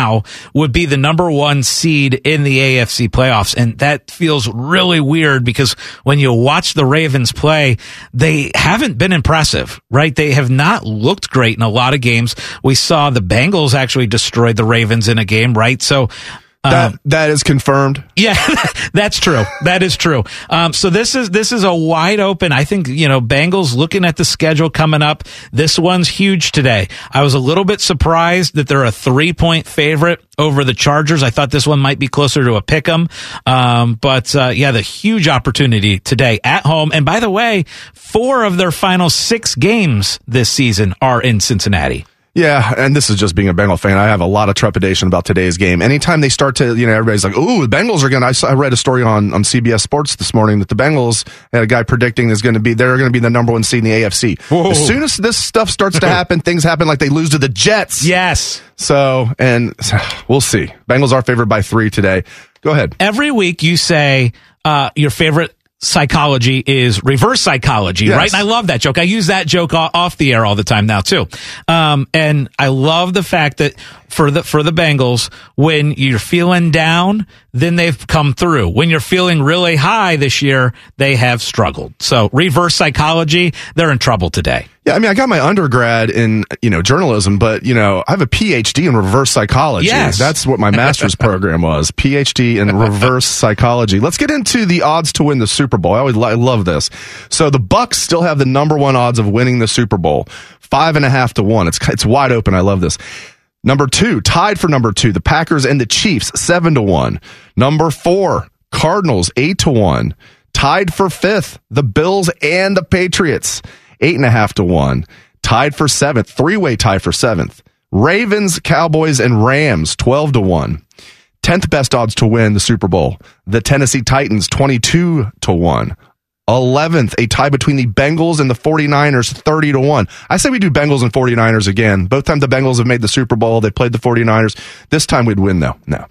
Speaker 6: now would be the number one seed in the A F C playoffs. And that feels really weird because when you watch the Ravens play, they haven't been impressive, right? They have not looked great in a lot of games. We saw the Bengals actually destroyed the Ravens in a game, right? So,
Speaker 5: That
Speaker 6: um,
Speaker 5: that is confirmed.
Speaker 6: Yeah, that's true. That is true. Um, so this is this is a wide open. I think, you know, Bengals looking at the schedule coming up. This one's huge today. I was a little bit surprised that they're a three point favorite over the Chargers. I thought this one might be closer to a pick 'em. Um, but uh, yeah, the huge opportunity today at home. And by the way, four of their final six games this season are in Cincinnati.
Speaker 5: Yeah, and this is just being a Bengal fan. I have a lot of trepidation about today's game. Anytime they start to, you know, everybody's like, "Ooh, the Bengals are going to." I, saw, I read a story on, on C B S Sports this morning that the Bengals had a guy predicting is going to be they're going to be the number one seed in the A F C. Whoa. As soon as this stuff starts to happen, things happen like they lose to the Jets.
Speaker 6: Yes.
Speaker 5: So, and we'll see. Bengals are favored by three today. Go ahead.
Speaker 6: Every week you say uh, your favorite psychology is reverse psychology,
Speaker 5: yes.
Speaker 6: right? And I love that joke. I use that joke off the air all the time now too. Um, and I love the fact that for the, for the Bengals, when you're feeling down, then they've come through. When you're feeling really high this year, they have struggled. So reverse psychology, they're in trouble today.
Speaker 5: Yeah, I mean, I got my undergrad in, you know, journalism, but, you know, I have a P H D in reverse psychology.
Speaker 6: Yes.
Speaker 5: That's what my master's program was, P H D in reverse psychology. Let's get into the odds to win the Super Bowl. I always I love this. So the Bucs still have the number one odds of winning the Super Bowl, five and a half to one. It's it's wide open. I love this. Number two, tied for number two, the Packers and the Chiefs, seven to one. Number four, Cardinals, eight to one. Tied for fifth, the Bills and the Patriots, eight and a half to one. Tied for seventh, three-way tie for seventh. Ravens, Cowboys, and Rams, twelve to one. tenth best odds to win the Super Bowl, the Tennessee Titans, twenty-two to one. eleventh, a tie between the Bengals and the 49ers, thirty to one. I say we do Bengals and 49ers again. Both times the Bengals have made the Super Bowl, they played the 49ers. This time we'd win, though. No.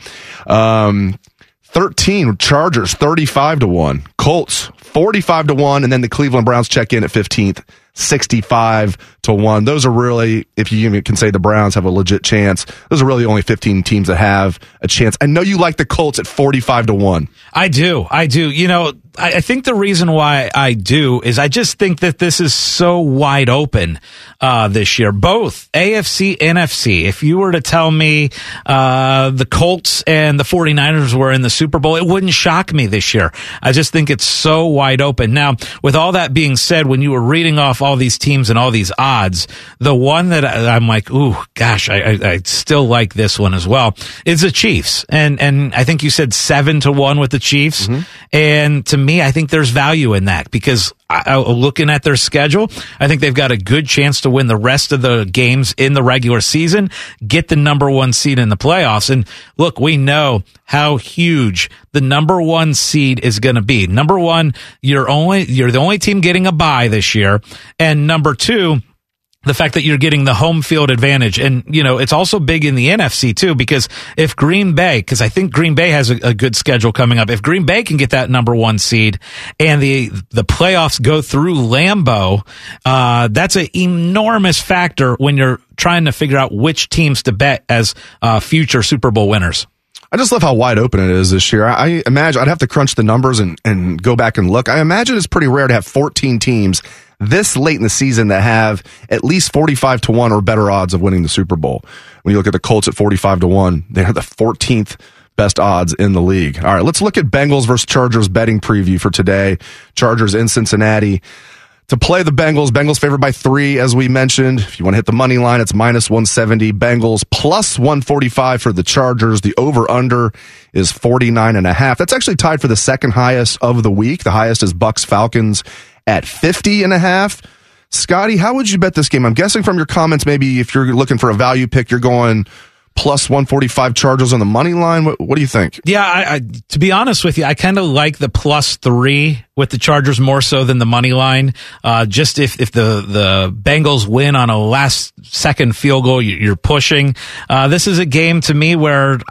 Speaker 5: Um, thirteen, Chargers, thirty-five to one. Colts, forty-five to one. And then the Cleveland Browns check in at fifteenth, sixty-five to one. Those are really, if you even can say the Browns have a legit chance, those are really only fifteen teams that have a chance. I know you like the Colts at forty-five to one.
Speaker 6: I do. I do. You know, I, I think the reason why I do is I just think that this is so wide open uh, this year. Both A F C, N F C. If you were to tell me uh, the Colts and the 49ers were in the Super Bowl, it wouldn't shock me this year. I just think it's so wide open. Now, with all that being said, when you were reading off all these teams and all these odds, the one that I, I'm like, ooh, gosh, I, I, I still like this one as well, is the Chiefs. And and I think you said seven to one with the Chiefs. Mm-hmm. And to me, I think there's value in that because I, I, looking at their schedule, I think they've got a good chance to win the rest of the games in the regular season, get the number one seed in the playoffs. And look, we know how huge the number one seed is going to be. Number one, you're only you're the only team getting a bye this year, and number two, the fact that you're getting the home field advantage. And, you know, it's also big in the N F C too, because if Green Bay, because I think Green Bay has a, a good schedule coming up, if Green Bay can get that number one seed and the the playoffs go through Lambeau, uh, that's an enormous factor when you're trying to figure out which teams to bet as uh, future Super Bowl winners.
Speaker 5: I just love how wide open it is this year. I, I imagine I'd have to crunch the numbers and, and go back and look. I imagine it's pretty rare to have fourteen teams this late in the season that have at least forty-five to one or better odds of winning the Super Bowl. When you look at the Colts at forty-five to one, they have the fourteenth best odds in the league. All right, let's look at Bengals versus Chargers betting preview for today. Chargers in Cincinnati. To play the Bengals, Bengals favored by three, as we mentioned. If you want to hit the money line, it's minus one seventy. Bengals plus one forty-five for the Chargers. The over-under is forty-nine and a half. That's actually tied for the second highest of the week. The highest is Bucs Falcons at fifty and a half. Scotty, how would you bet this game? I'm guessing from your comments, maybe if you're looking for a value pick, you're going plus one forty-five Chargers on the money line. What, what do you think?
Speaker 6: Yeah, I, I, to be honest with you, I kind of like the plus three with the Chargers more so than the money line. Uh, just if, if the, the Bengals win on a last second field goal, you're pushing. Uh, this is a game to me where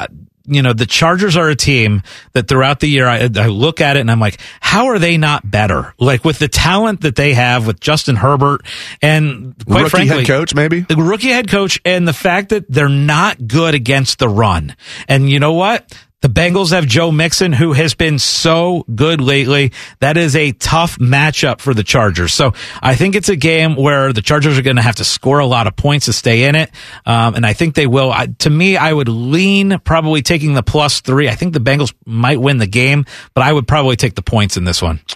Speaker 6: you know, the Chargers are a team that throughout the year I, I look at it and I'm like, how are they not better? Like with the talent that they have with Justin Herbert and quite
Speaker 5: rookie
Speaker 6: frankly,
Speaker 5: head coach maybe
Speaker 6: the rookie head coach, and the fact that they're not good against the run. And you know what? The Bengals have Joe Mixon, who has been so good lately. That is a tough matchup for the Chargers. So I think it's a game where the Chargers are going to have to score a lot of points to stay in it. Um, and I think they will. I, to me, I would lean probably taking the plus three. I think the Bengals might win the game, but I would probably take the points in this one.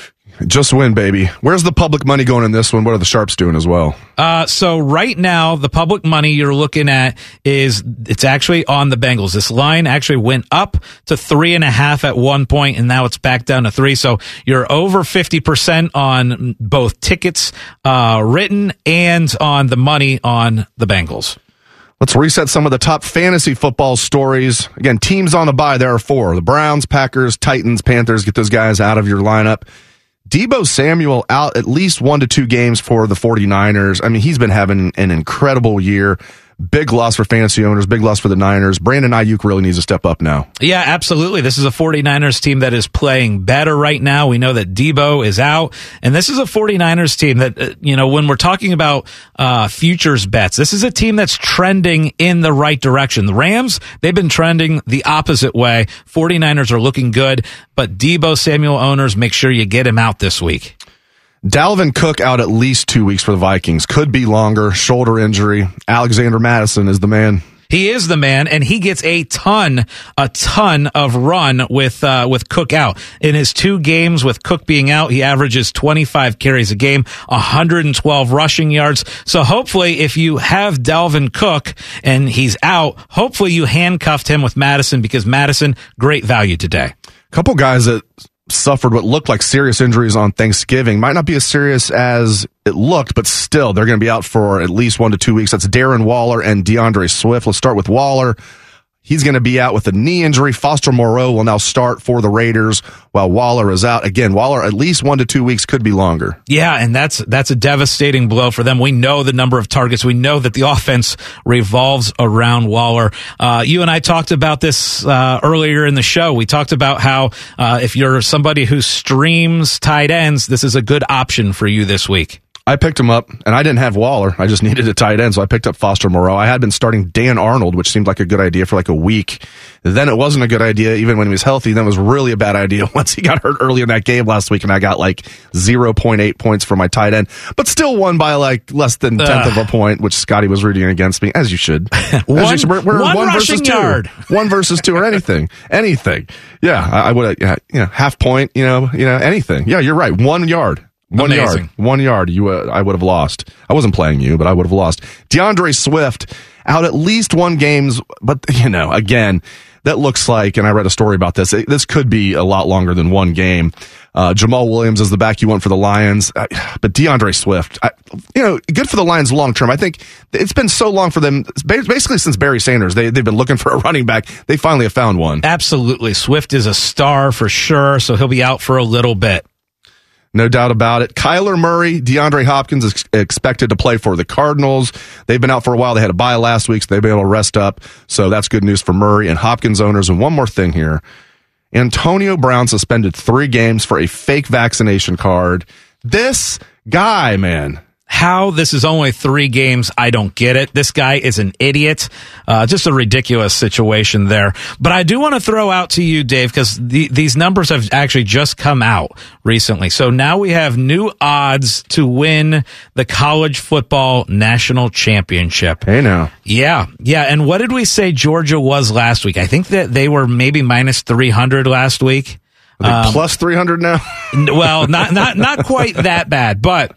Speaker 5: Just win, baby. Where's the public money going in this one? What are the sharps doing as well?
Speaker 6: Uh, so right now, the public money you're looking at is it's actually on the Bengals. This line actually went up to three and a half at one point, and now it's back down to three. So you're over fifty percent on both tickets uh, written and on the money on the Bengals.
Speaker 5: Let's reset some of the top fantasy football stories. Again, teams on the bye. There are four: the Browns, Packers, Titans, Panthers. Get those guys out of your lineup. Deebo Samuel out at least one to two games for the 49ers. I mean, he's been having an incredible year. Big loss for fantasy owners, big loss for the Niners. Brandon Ayuk really needs to step up now.
Speaker 6: Yeah, absolutely. This is a 49ers team that is playing better right now. We know that Deebo is out, and this is a 49ers team that, uh, you know, when we're talking about uh, futures bets, this is a team that's trending in the right direction. The Rams, they've been trending the opposite way. 49ers are looking good, but Deebo Samuel owners, make sure you get him out this week.
Speaker 5: Dalvin Cook out at least two weeks for the Vikings. Could be longer. Shoulder injury. Alexander Mattison is the man.
Speaker 6: He is the man, and he gets a ton, a ton of run with uh, with Cook out. In his two games with Cook being out, he averages twenty-five carries a game, one hundred twelve rushing yards. So hopefully, if you have Dalvin Cook and he's out, hopefully you handcuffed him with Mattison, because Mattison, great value today.
Speaker 5: A couple guys that suffered what looked like serious injuries on Thanksgiving. Might not be as serious as it looked, but still, they're going to be out for at least one to two weeks. That's Darren Waller and DeAndre Swift. Let's start with Waller. He's going to be out with a knee injury. Foster Moreau will now start for the Raiders while Waller is out. Again, Waller at least one to two weeks, could be longer.
Speaker 6: Yeah, and that's that's a devastating blow for them. We know the number of targets. We know that the offense revolves around Waller. Uh, you and I talked about this uh, earlier in the show. We talked about how uh, if you're somebody who streams tight ends, this is a good option for you this week.
Speaker 5: I picked him up, and I didn't have Waller. I just needed a tight end, so I picked up Foster Moreau. I had been starting Dan Arnold, which seemed like a good idea for like a week. Then it wasn't a good idea even when he was healthy. Then it was really a bad idea once he got hurt early in that game last week, and I got like zero point eight points for my tight end, but still won by like less than tenth uh. of a point, which Scotty was rooting against me, as you should.
Speaker 6: one,
Speaker 5: as you should. We're, we're
Speaker 6: one,
Speaker 5: one
Speaker 6: rushing
Speaker 5: versus two.
Speaker 6: yard.
Speaker 5: One versus two or anything. Anything. Yeah, I, I would have, yeah, you know, half point, you know, you know, anything. Yeah, you're right. One yard. One
Speaker 6: Amazing.
Speaker 5: yard, one yard. You, uh, I would have lost. I wasn't playing you, but I would have lost. DeAndre Swift out at least one games, but you know, again, that looks like, and I read a story about this. It, this could be a lot longer than one game. Uh, Jamal Williams is the back you want for the Lions, uh, but DeAndre Swift, I, you know, good for the Lions long term. I think it's been so long for them, basically since Barry Sanders. They they've been looking for a running back. They finally have found one.
Speaker 6: Absolutely, Swift is a star for sure, so he'll be out for a little bit.
Speaker 5: No doubt about it. Kyler Murray, DeAndre Hopkins is expected to play for the Cardinals. They've been out for a while. They had a bye last week, so they've been able to rest up. So that's good news for Murray and Hopkins owners. And one more thing here. Antonio Brown suspended three games for a fake vaccination card. This guy, man.
Speaker 6: How this is only three games, I don't get it. This guy is an idiot. Uh, just a ridiculous situation there. But I do want to throw out to you, Dave, because the, these numbers have actually just come out recently. So now we have new odds to win the college football national championship.
Speaker 5: Hey, now.
Speaker 6: Yeah, yeah. And what did we say Georgia was last week? I think that they were maybe minus three hundred last week.
Speaker 5: Are they um, plus three hundred now?
Speaker 6: Well, not not not quite that bad, but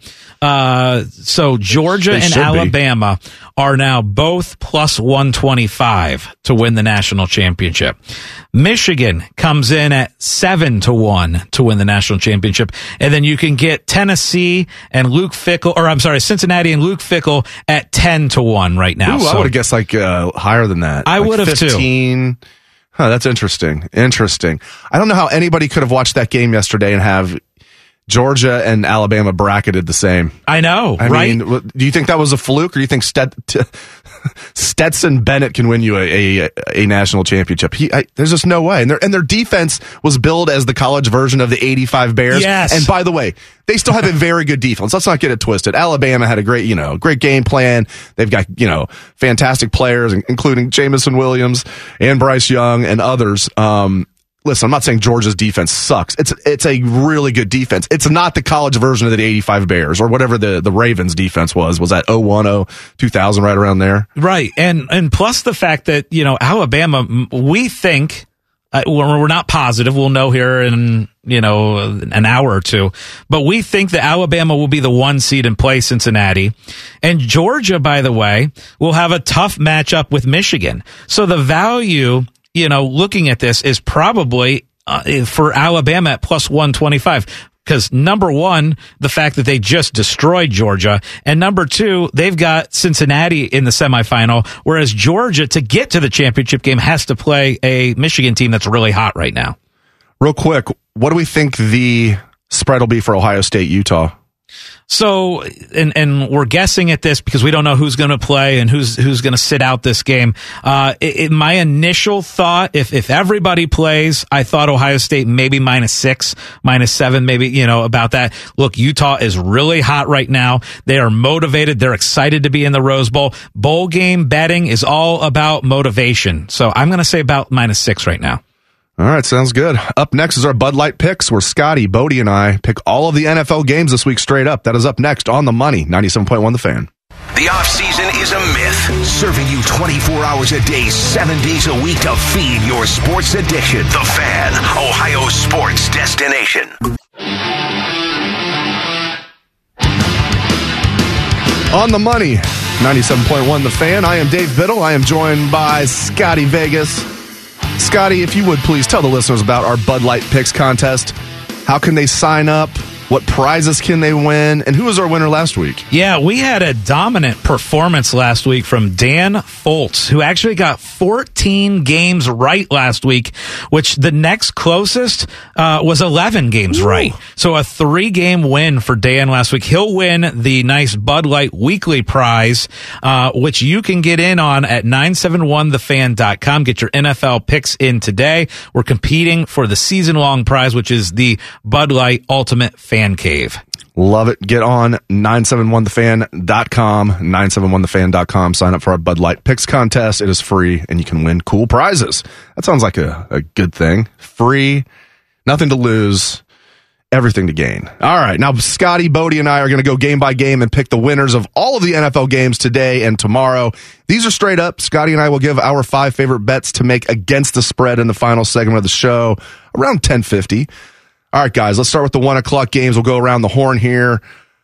Speaker 6: uh, so Georgia and Alabama be. are now both plus one twenty-five to win the national championship. Michigan comes in at seven to one to win the national championship, and then you can get Tennessee and Luke Fickell, or I'm sorry, Cincinnati and Luke Fickell at ten to one right now.
Speaker 5: Ooh,
Speaker 6: so,
Speaker 5: I would have guessed like uh, higher than that.
Speaker 6: I
Speaker 5: like
Speaker 6: would have
Speaker 5: too. Huh, that's interesting. Interesting. I don't know how anybody could have watched that game yesterday and have Georgia and Alabama bracketed the same.
Speaker 6: I know,
Speaker 5: I
Speaker 6: right?
Speaker 5: mean, do you think that was a fluke, or do you think Sted- t- Stetson Bennett can win you a a, a national championship. He, I, there's just no way. And their and their defense was billed as the college version of the eighty-five Bears.
Speaker 6: Yes.
Speaker 5: And by the way, they still have a very good defense. Let's not get it twisted. Alabama had a great, you know, great game plan. They've got, you know, fantastic players, including Jamison Williams and Bryce Young and others. Um, Listen, I'm not saying Georgia's defense sucks. It's it's a really good defense. It's not the college version of the eighty-five Bears or whatever the, the Ravens defense was. Was that oh one, oh two thousand, right around there?
Speaker 6: Right. And and plus the fact that, you know, Alabama, we think, uh, we're, we're not positive. We'll know here in, you know, an hour or two. But we think that Alabama will be the one seed and play Cincinnati. And Georgia, by the way, will have a tough matchup with Michigan. So the value, you know, looking at this is probably uh, for Alabama at plus one twenty-five. Because number one, the fact that they just destroyed Georgia, and number two, they've got Cincinnati in the semifinal, whereas Georgia, to get to the championship game, has to play a Michigan team that's really hot right now.
Speaker 5: Real quick, what do we think the spread will be for Ohio State, Utah?
Speaker 6: So, and and we're guessing at this because we don't know who's going to play and who's who's going to sit out this game. Uh, it, it, my initial thought, if if everybody plays, I thought Ohio State maybe minus six, minus seven, maybe, you know, about that. Look, Utah is really hot right now. They are motivated. They're excited to be in the Rose Bowl. Bowl game betting is all about motivation. So I'm going to say about minus six right now.
Speaker 5: All right, sounds good. Up next is our Bud Light picks, where Scotty, Bodie, and I pick all of the N F L games this week straight up. That is up next on The Money, ninety-seven point one The Fan.
Speaker 3: The offseason is a myth, serving you twenty-four hours a day, seven days a week to feed your sports addiction. The Fan, Ohio sports destination.
Speaker 5: On The Money, ninety-seven point one The Fan. I am Dave Biddle. I am joined by Scotty Vegas. Scotty, if you would please tell the listeners about our Bud Light Picks contest. How can they sign up? What prizes can they win? And who was our winner last week?
Speaker 6: Yeah, we had a dominant performance last week from Dan Foltz, who actually got fourteen games right last week, which the next closest uh, was eleven games Ooh. right. So a three-game win for Dan last week. He'll win the nice Bud Light Weekly Prize, uh, which you can get in on at nine seven one the fan dot com. Get your N F L picks in today. We're competing for the season-long prize, which is the Bud Light Ultimate Fan Cave.
Speaker 5: Love it. Get on nine seven one the fan dot com, nine seven one the fan dot com. Sign up for our Bud Light Picks contest. It is free, and you can win cool prizes. That sounds like a, a good thing. Free, nothing to lose, everything to gain. All right, now Scotty, Bodie, and I are going to go game by game and pick the winners of all of the N F L games today and tomorrow. These are straight up. Scotty and I will give our five favorite bets to make against the spread in the final segment of the show, around ten fifty. All right, guys, let's start with the one o'clock games. We'll go around the horn here.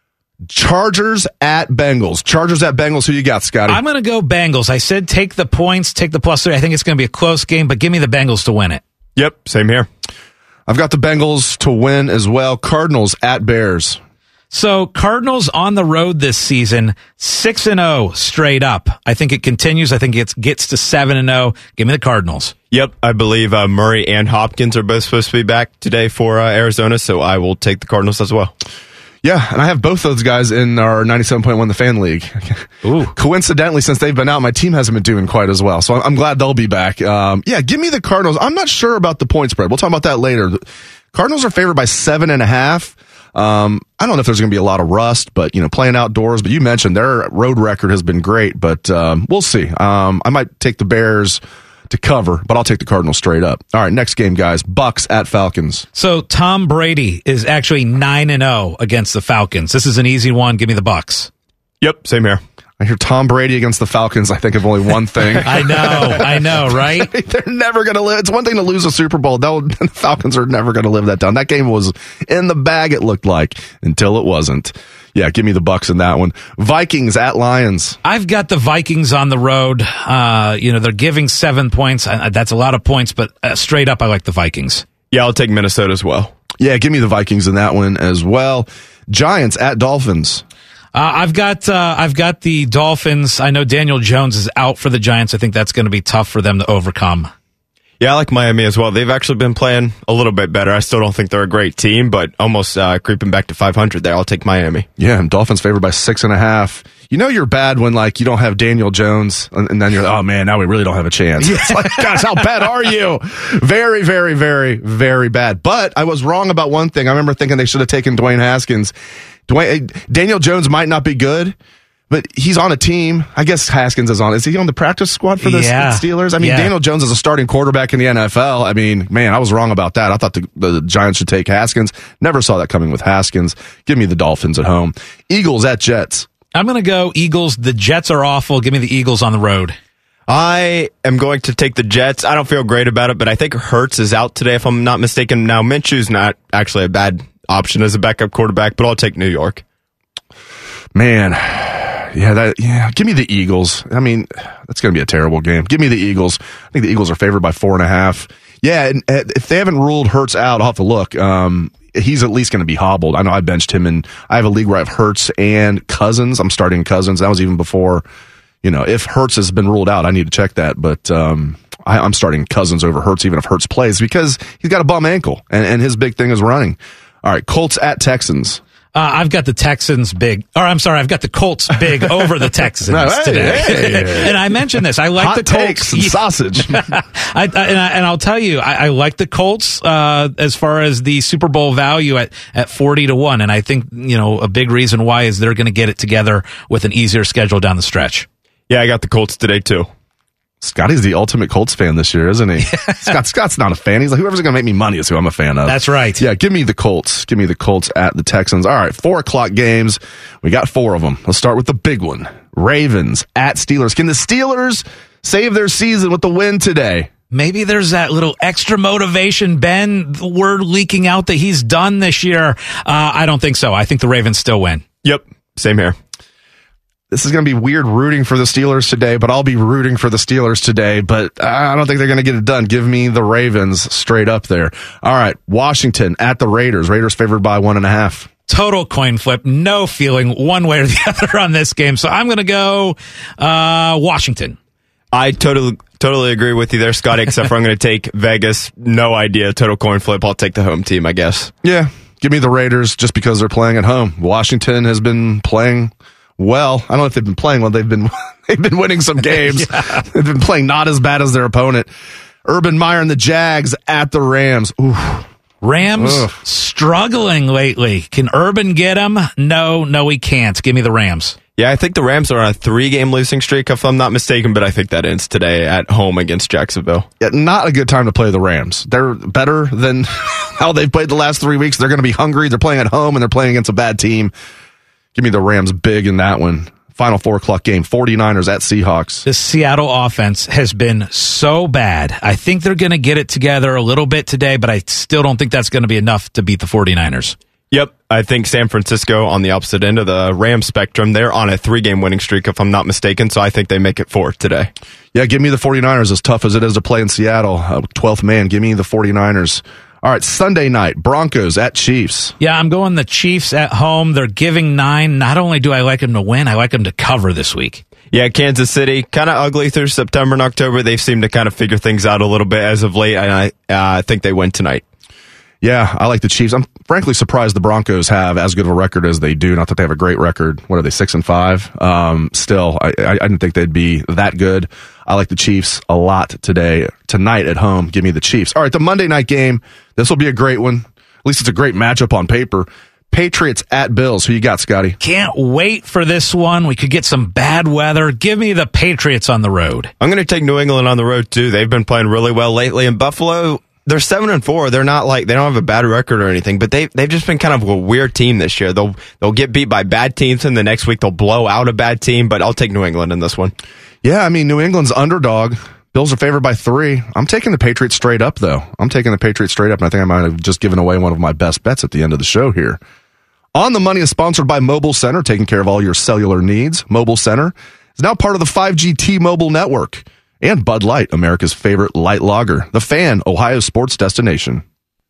Speaker 5: Chargers at Bengals. Chargers at Bengals. Who you got, Scotty?
Speaker 6: I'm going to go Bengals. I said take the points, take the plus three. I think it's going to be a close game, but give me the Bengals to win it.
Speaker 7: Yep, same here.
Speaker 5: I've got the Bengals to win as well. Cardinals at Bears.
Speaker 6: So Cardinals on the road this season, six and oh straight up. I think it continues. I think it gets to seven and oh. Give me the Cardinals.
Speaker 7: Yep, I believe uh, Murray and Hopkins are both supposed to be back today for uh, Arizona, so I will take the Cardinals as well.
Speaker 5: Yeah, and I have both those guys in our ninety-seven point one The Fan League.
Speaker 6: Ooh.
Speaker 5: Coincidentally, since they've been out, my team hasn't been doing quite as well, so I'm glad they'll be back. Um, yeah, give me the Cardinals. I'm not sure about the point spread. We'll talk about that later. The Cardinals are favored by seven and a half. Um, I don't know if there's going to be a lot of rust, but, you know, playing outdoors. But you mentioned their road record has been great, but um, we'll see. Um, I might take the Bears to cover, but I'll take the Cardinals straight up. All right, next game, guys. Bucks at Falcons.
Speaker 6: So Tom Brady is actually nine and oh against the Falcons. This is an easy one. Give me the Bucks.
Speaker 7: Yep, same here.
Speaker 5: I hear Tom Brady against the Falcons. I think of only one thing.
Speaker 6: I know, I know, right?
Speaker 5: They're never going to live. It's one thing to lose a Super Bowl. They'll, the Falcons are never going to live that down. That game was in the bag, it looked like, until it wasn't. Yeah, give me the Bucks in that one. Vikings at Lions.
Speaker 6: I've got the Vikings on the road. Uh, you know, they're giving seven points. Uh, that's a lot of points, but uh, straight up, I like the Vikings.
Speaker 7: Yeah, I'll take Minnesota as well.
Speaker 5: Yeah, give me the Vikings in that one as well. Giants at Dolphins.
Speaker 6: Uh, I've got uh, I've got the Dolphins. I know Daniel Jones is out for the Giants. I think that's going to be tough for them to overcome.
Speaker 7: Yeah, I like Miami as well. They've actually been playing a little bit better. I still don't think they're a great team, but almost uh, creeping back to five hundred there. I'll take Miami.
Speaker 5: Yeah, and Dolphins favored by six and a half. You know you're bad when, like, you don't have Daniel Jones, and, and then you're like, oh, man, now we really don't have a chance. It's like, guys, how bad are you? Very, very, very, very bad. But I was wrong about one thing. I remember thinking they should have taken Dwayne Haskins. Dwayne, Daniel Jones might not be good, but he's on a team. I guess Haskins is on. Is he on the practice squad for the
Speaker 6: yeah.
Speaker 5: Steelers? I mean,
Speaker 6: yeah.
Speaker 5: Daniel Jones is a starting quarterback in the N F L. I mean, man, I was wrong about that. I thought the, the Giants should take Haskins. Never saw that coming with Haskins. Give me the Dolphins at home. Eagles at Jets.
Speaker 6: I'm going to go Eagles. The Jets are awful. Give me the Eagles on the road.
Speaker 7: I am going to take the Jets. I don't feel great about it, but I think Hurts is out today, if I'm not mistaken. Now, Minshew's not actually a bad option as a backup quarterback, but I'll take New York.
Speaker 5: Man, yeah, that yeah. Give me the Eagles. I mean, that's going to be a terrible game. Give me the Eagles. I think the Eagles are favored by four and a half. Yeah, and, and if they haven't ruled Hurts out, I'll have to look. Um, he's at least going to be hobbled. I know I benched him, and I have a league where I have Hurts and Cousins. I'm starting Cousins. That was even before, you know, if Hurts has been ruled out, I need to check that. But um, I, I'm starting Cousins over Hurts, even if Hurts plays, because he's got a bum ankle, and, and his big thing is running. All right, Colts at Texans.
Speaker 6: Uh, I've got the Texans big, or I'm sorry, I've got the Colts big over the Texans
Speaker 5: no, hey,
Speaker 6: today.
Speaker 5: Hey.
Speaker 6: And I mentioned this. I like
Speaker 5: Hot
Speaker 6: the Colts.
Speaker 5: Takes and sausage.
Speaker 6: I, I, and, I, and I'll tell you, I, I like the Colts uh, as far as the Super Bowl value at, at forty to one. And I think, you know, a big reason why is they're going to get it together with an easier schedule down the stretch.
Speaker 7: Yeah, I got the Colts today, too.
Speaker 5: Scotty's the ultimate Colts fan this year, isn't he? Scott Scott's not a fan. He's like, whoever's going to make me money is who I'm a fan of.
Speaker 6: That's right.
Speaker 5: Yeah, give me the Colts. Give me the Colts at the Texans. All right, four o'clock games. We got four of them. Let's start with the big one. Ravens at Steelers. Can the Steelers save their season with the win today?
Speaker 6: Maybe there's that little extra motivation. Ben, the word leaking out that he's done this year. Uh, I don't think so. I think the Ravens still win.
Speaker 7: Yep, same here.
Speaker 5: This is going to be weird rooting for the Steelers today, but I'll be rooting for the Steelers today, but I don't think they're going to get it done. Give me the Ravens straight up there. All right, Washington at the Raiders. Raiders favored by one and a half.
Speaker 6: Total coin flip. No feeling one way or the other on this game. So I'm going to go uh, Washington.
Speaker 7: I totally totally agree with you there, Scotty, except for I'm going to take Vegas. No idea. Total coin flip. I'll take the home team, I guess.
Speaker 5: Yeah, give me the Raiders just because they're playing at home. Washington has been playing well. I don't know if they've been playing well. They've been they've been winning some games. yeah. They've been playing not as bad as their opponent. Urban Meyer and the Jags at the Rams. Ooh.
Speaker 6: Rams Ugh. struggling lately. Can Urban get them? No, no, he can't. Give me the Rams.
Speaker 7: Yeah, I think the Rams are on a three-game losing streak, if I'm not mistaken, but I think that ends today at home against Jacksonville.
Speaker 5: Yeah, not a good time to play the Rams. They're better than how they've played the last three weeks. They're going to be hungry. They're playing at home, and they're playing against a bad team. Give me the Rams big in that one. Final four o'clock game, 49ers at Seahawks.
Speaker 6: The Seattle offense has been so bad. I think they're going to get it together a little bit today, but I still don't think that's going to be enough to beat the 49ers.
Speaker 7: Yep, I think San Francisco on the opposite end of the Rams spectrum. They're on a three-game winning streak, if I'm not mistaken, so I think they make it four today.
Speaker 5: Yeah, give me the 49ers, as tough as it is to play in Seattle. Uh, twelfth man, give me the 49ers. All right, Sunday night, Broncos at Chiefs.
Speaker 6: Yeah, I'm going the Chiefs at home. They're giving nine. Not only do I like them to win, I like them to cover this week.
Speaker 7: Yeah, Kansas City, kind of ugly through September and October. They've seemed to kind of figure things out a little bit as of late, and I uh, think they win tonight.
Speaker 5: Yeah, I like the Chiefs. I'm frankly surprised the Broncos have as good of a record as they do. Not that they have a great record. What are they, six and five? Um, still, I, I, I didn't think they'd be that good. I like the Chiefs a lot today. Tonight at home, give me the Chiefs. All right, the Monday night game. This will be a great one. At least it's a great matchup on paper. Patriots at Bills. Who you got, Scotty?
Speaker 6: Can't wait for this one. We could get some bad weather. Give me the Patriots on the road.
Speaker 7: I'm going to take New England on the road, too. They've been playing really well lately. In Buffalo, they're seven and four. They're not like, they don't have a bad record or anything, but they they've just been kind of a weird team this year. They'll they'll get beat by bad teams, and the next week they'll blow out a bad team. But I'll take New England in this one.
Speaker 5: Yeah, I mean New England's underdog. Bills are favored by three. I'm taking the Patriots straight up, though. I'm taking the Patriots straight up, and I think I might have just given away one of my best bets at the end of the show here. On the Money is sponsored by Mobile Center, taking care of all your cellular needs. Mobile Center is now part of the five G T-Mobile network. And Bud Light, America's favorite light lager. The Fan, Ohio's sports destination.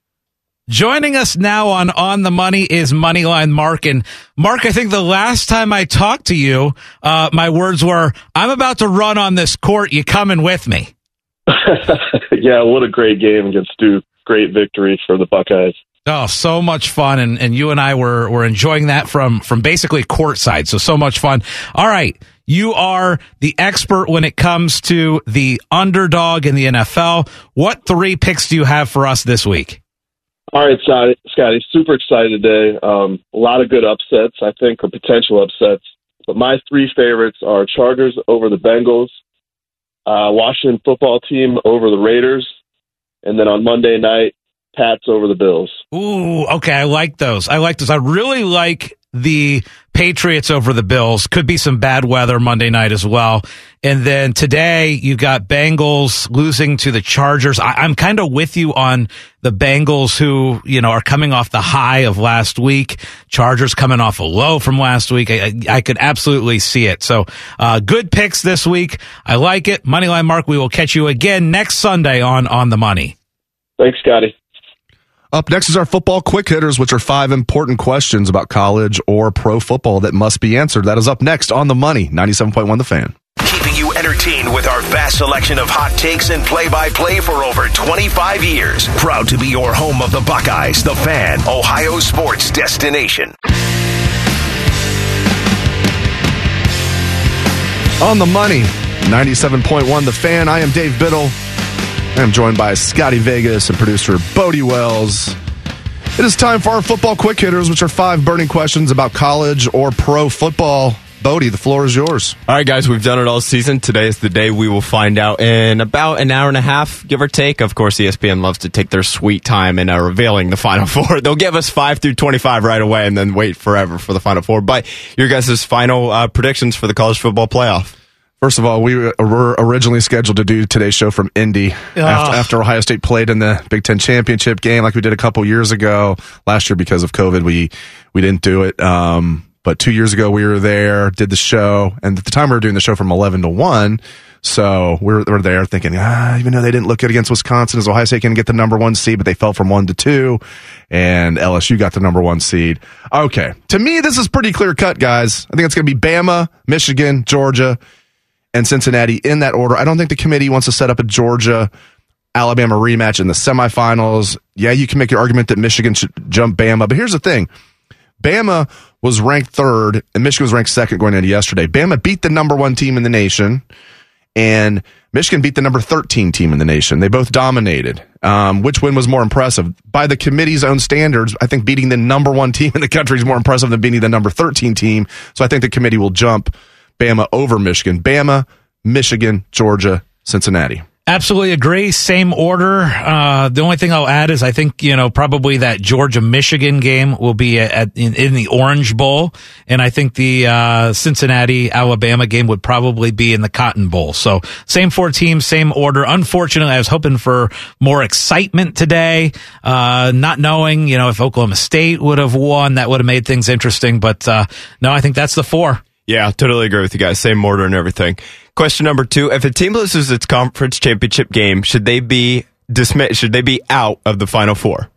Speaker 6: Joining us now on On the Money is Moneyline Mark. And Mark, I think the last time I talked to you, uh, my words were, I'm about to run on this court. You coming with me?
Speaker 9: Yeah, what a great game against Duke. Great victory for the Buckeyes.
Speaker 6: Oh, so much fun, and, and you and I were were enjoying that from from basically courtside. So so much fun. All right, you are the expert when it comes to the underdog in the N F L. What three picks do you have for us this week?
Speaker 9: All right, Scotty, Scotty super excited today. Um, a lot of good upsets, I think, or potential upsets. But my three favorites are Chargers over the Bengals, uh, Washington football team over the Raiders, and then on Monday night, Pats over the Bills.
Speaker 6: Ooh, okay, I like those. I like those. I really like the Patriots over the Bills. Could be some bad weather Monday night as well. And then today you got Bengals losing to the Chargers. I, I'm kind of with you on the Bengals, who, you know, are coming off the high of last week. Chargers coming off a low from last week. I, I, I could absolutely see it. So uh, good picks this week. I like it. Moneyline Mark, we will catch you again next Sunday on On the Money.
Speaker 9: Thanks, Scotty.
Speaker 5: Up next is our football quick hitters, which are five important questions about college or pro football that must be answered. That is up next on The Money, ninety-seven point one The Fan.
Speaker 3: Keeping you entertained with our vast selection of hot takes and play-by-play for over twenty-five years. Proud to be your home of the Buckeyes, The Fan, Ohio sports destination.
Speaker 5: On The Money, ninety-seven point one The Fan. I am Dave Biddle. I am joined by Scotty Vegas and producer Bodie Wells. It is time for our football quick hitters, which are five burning questions about college or pro football. Bodie, the floor is yours.
Speaker 7: All right, guys, we've done it all season. Today is the day we will find out in about an hour and a half, give or take. Of course, E S P N loves to take their sweet time in uh, revealing the Final Four. They'll give us five through twenty-five right away and then wait forever for the Final Four. But your guys' final uh, predictions for the college football playoff.
Speaker 5: First of all, we were originally scheduled to do today's show from Indy after, after Ohio State played in the Big Ten championship game like we did a couple years ago. Last year, because of COVID, we, we didn't do it. Um, but two years ago, we were there, did the show, and at the time we were doing the show from eleven to one. So we were, we were there thinking, ah, even though they didn't look good against Wisconsin, is Ohio State going to get the number one seed? But they fell from one to two, and L S U got the number one seed. Okay. To me, this is pretty clear cut, guys. I think it's going to be Bama, Michigan, Georgia, and Cincinnati in that order. I don't think the committee wants to set up a Georgia-Alabama rematch in the semifinals. Yeah, you can make your argument that Michigan should jump Bama, but here's the thing. Bama was ranked third, and Michigan was ranked second going into yesterday. Bama beat the number one team in the nation, and Michigan beat the number thirteen team in the nation. They both dominated. Um, which win was more impressive? By the committee's own standards, I think beating the number one team in the country is more impressive than beating the number thirteen team, so I think the committee will jump Bama over Michigan. Bama, Michigan, Georgia, Cincinnati.
Speaker 6: Absolutely agree. Same order. Uh, the only thing I'll add is I think, you know, probably that Georgia-Michigan game will be at, in, in the Orange Bowl. And I think the uh, Cincinnati-Alabama game would probably be in the Cotton Bowl. So same four teams, same order. Unfortunately, I was hoping for more excitement today, uh, not knowing, you know, if Oklahoma State would have won, that would have made things interesting. But uh, no, I think that's the four.
Speaker 7: Yeah, totally agree with you guys. Same order and everything. Question number two: if a team loses its conference championship game, should they be dismissed? Should they be out of the Final Four?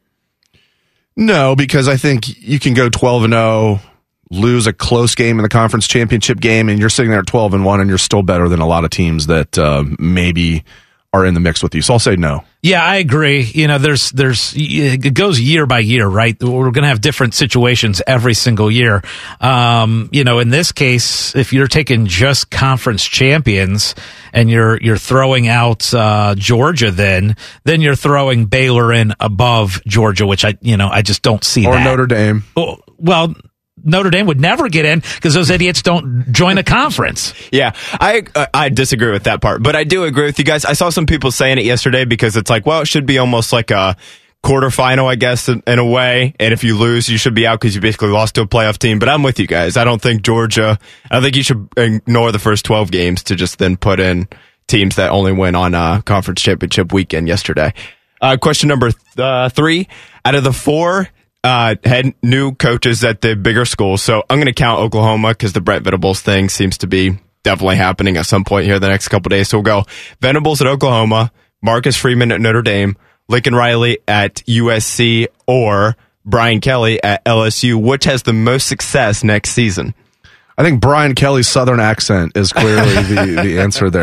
Speaker 5: No, because I think you can go twelve and oh, lose a close game in the conference championship game, and you're sitting there at twelve and one, and you're still better than a lot of teams that uh, maybe are in the mix with you. So I'll say no.
Speaker 6: Yeah, I agree. You know, there's, there's, it goes year by year, right? We're going to have different situations every single year. Um, you know, in this case, if you're taking just conference champions and you're, you're throwing out, uh, Georgia, then, then you're throwing Baylor in above Georgia, which I, you know, I just don't see
Speaker 5: or
Speaker 6: that.
Speaker 5: Or Notre Dame.
Speaker 6: Oh, well, Notre Dame would never get in because those idiots don't join a conference.
Speaker 7: Yeah, I uh, I disagree with that part, but I do agree with you guys. I saw some people saying it yesterday because it's like, well, it should be almost like a quarterfinal, I guess, in, in a way. And if you lose, you should be out because you basically lost to a playoff team. But I'm with you guys. I don't think Georgia, I don't think you should ignore the first twelve games to just then put in teams that only went on a conference championship weekend yesterday. Uh, question number th- uh, three, out of the four Uh, had new coaches at the bigger schools. So I'm going to count Oklahoma because the Brent Venables thing seems to be definitely happening at some point here the next couple days. So we'll go Venables at Oklahoma, Marcus Freeman at Notre Dame, Lincoln Riley at U S C, or Brian Kelly at L S U. Which has the most success next season?
Speaker 5: I think Brian Kelly's Southern accent is clearly the, the answer there.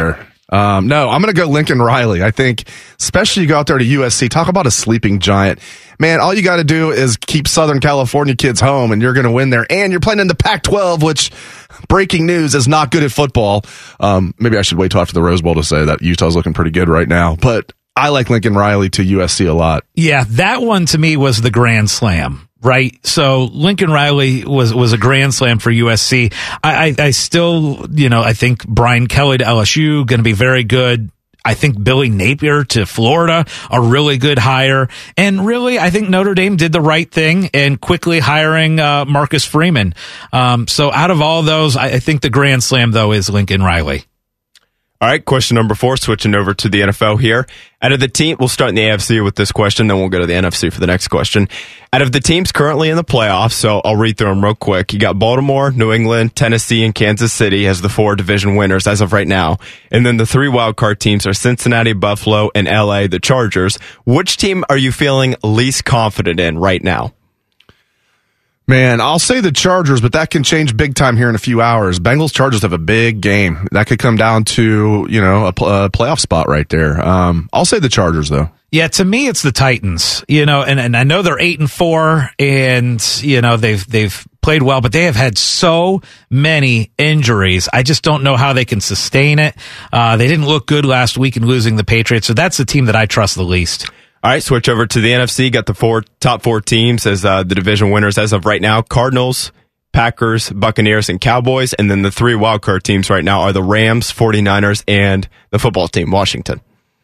Speaker 5: Um, no, I'm going to go Lincoln Riley. I think, especially you go out there to U S C, talk about a sleeping giant. Man, all you got to do is keep Southern California kids home, and you're going to win there. And you're playing in the Pac twelve, which, breaking news, is not good at football. Um, maybe I should wait till after the Rose Bowl to say that Utah's looking pretty good right now. But I like Lincoln Riley to U S C a lot.
Speaker 6: Yeah, that one to me was the Grand Slam. Right. So Lincoln Riley was, was a grand slam for U S C. I, I, I still, you know, I think Brian Kelly to L S U going to be very good. I think Billy Napier to Florida, a really good hire. And really, I think Notre Dame did the right thing in quickly hiring uh, Marcus Freeman. Um, so out of all those, I, I think the grand slam, though, is Lincoln Riley.
Speaker 7: All right, question number four, switching over to the N F L here. Out of the team, we'll start in the A F C with this question, then we'll go to the N F C for the next question. Out of the teams currently in the playoffs, so I'll read through them real quick. You got Baltimore, New England, Tennessee, and Kansas City as the four division winners as of right now. And then the three wildcard teams are Cincinnati, Buffalo, and L A, the Chargers. Which team are you feeling least confident in right now?
Speaker 5: Man, I'll say the Chargers, but that can change big time here in a few hours. Bengals Chargers have a big game. That could come down to, you know, a, pl- a playoff spot right there. Um, I'll say the Chargers, though.
Speaker 6: Yeah, to me, it's the Titans, you know, and, and I know they're eight and four and, you know, they've, they've played well, but they have had so many injuries. I just don't know how they can sustain it. Uh, they didn't look good last week in losing the Patriots. So that's the team that I trust the least.
Speaker 7: All right, switch over to the N F C. Got the four top four teams as uh, the division winners as of right now. Cardinals, Packers, Buccaneers, and Cowboys. And then the three wildcard teams right now are the Rams, 49ers, and the football team, Washington.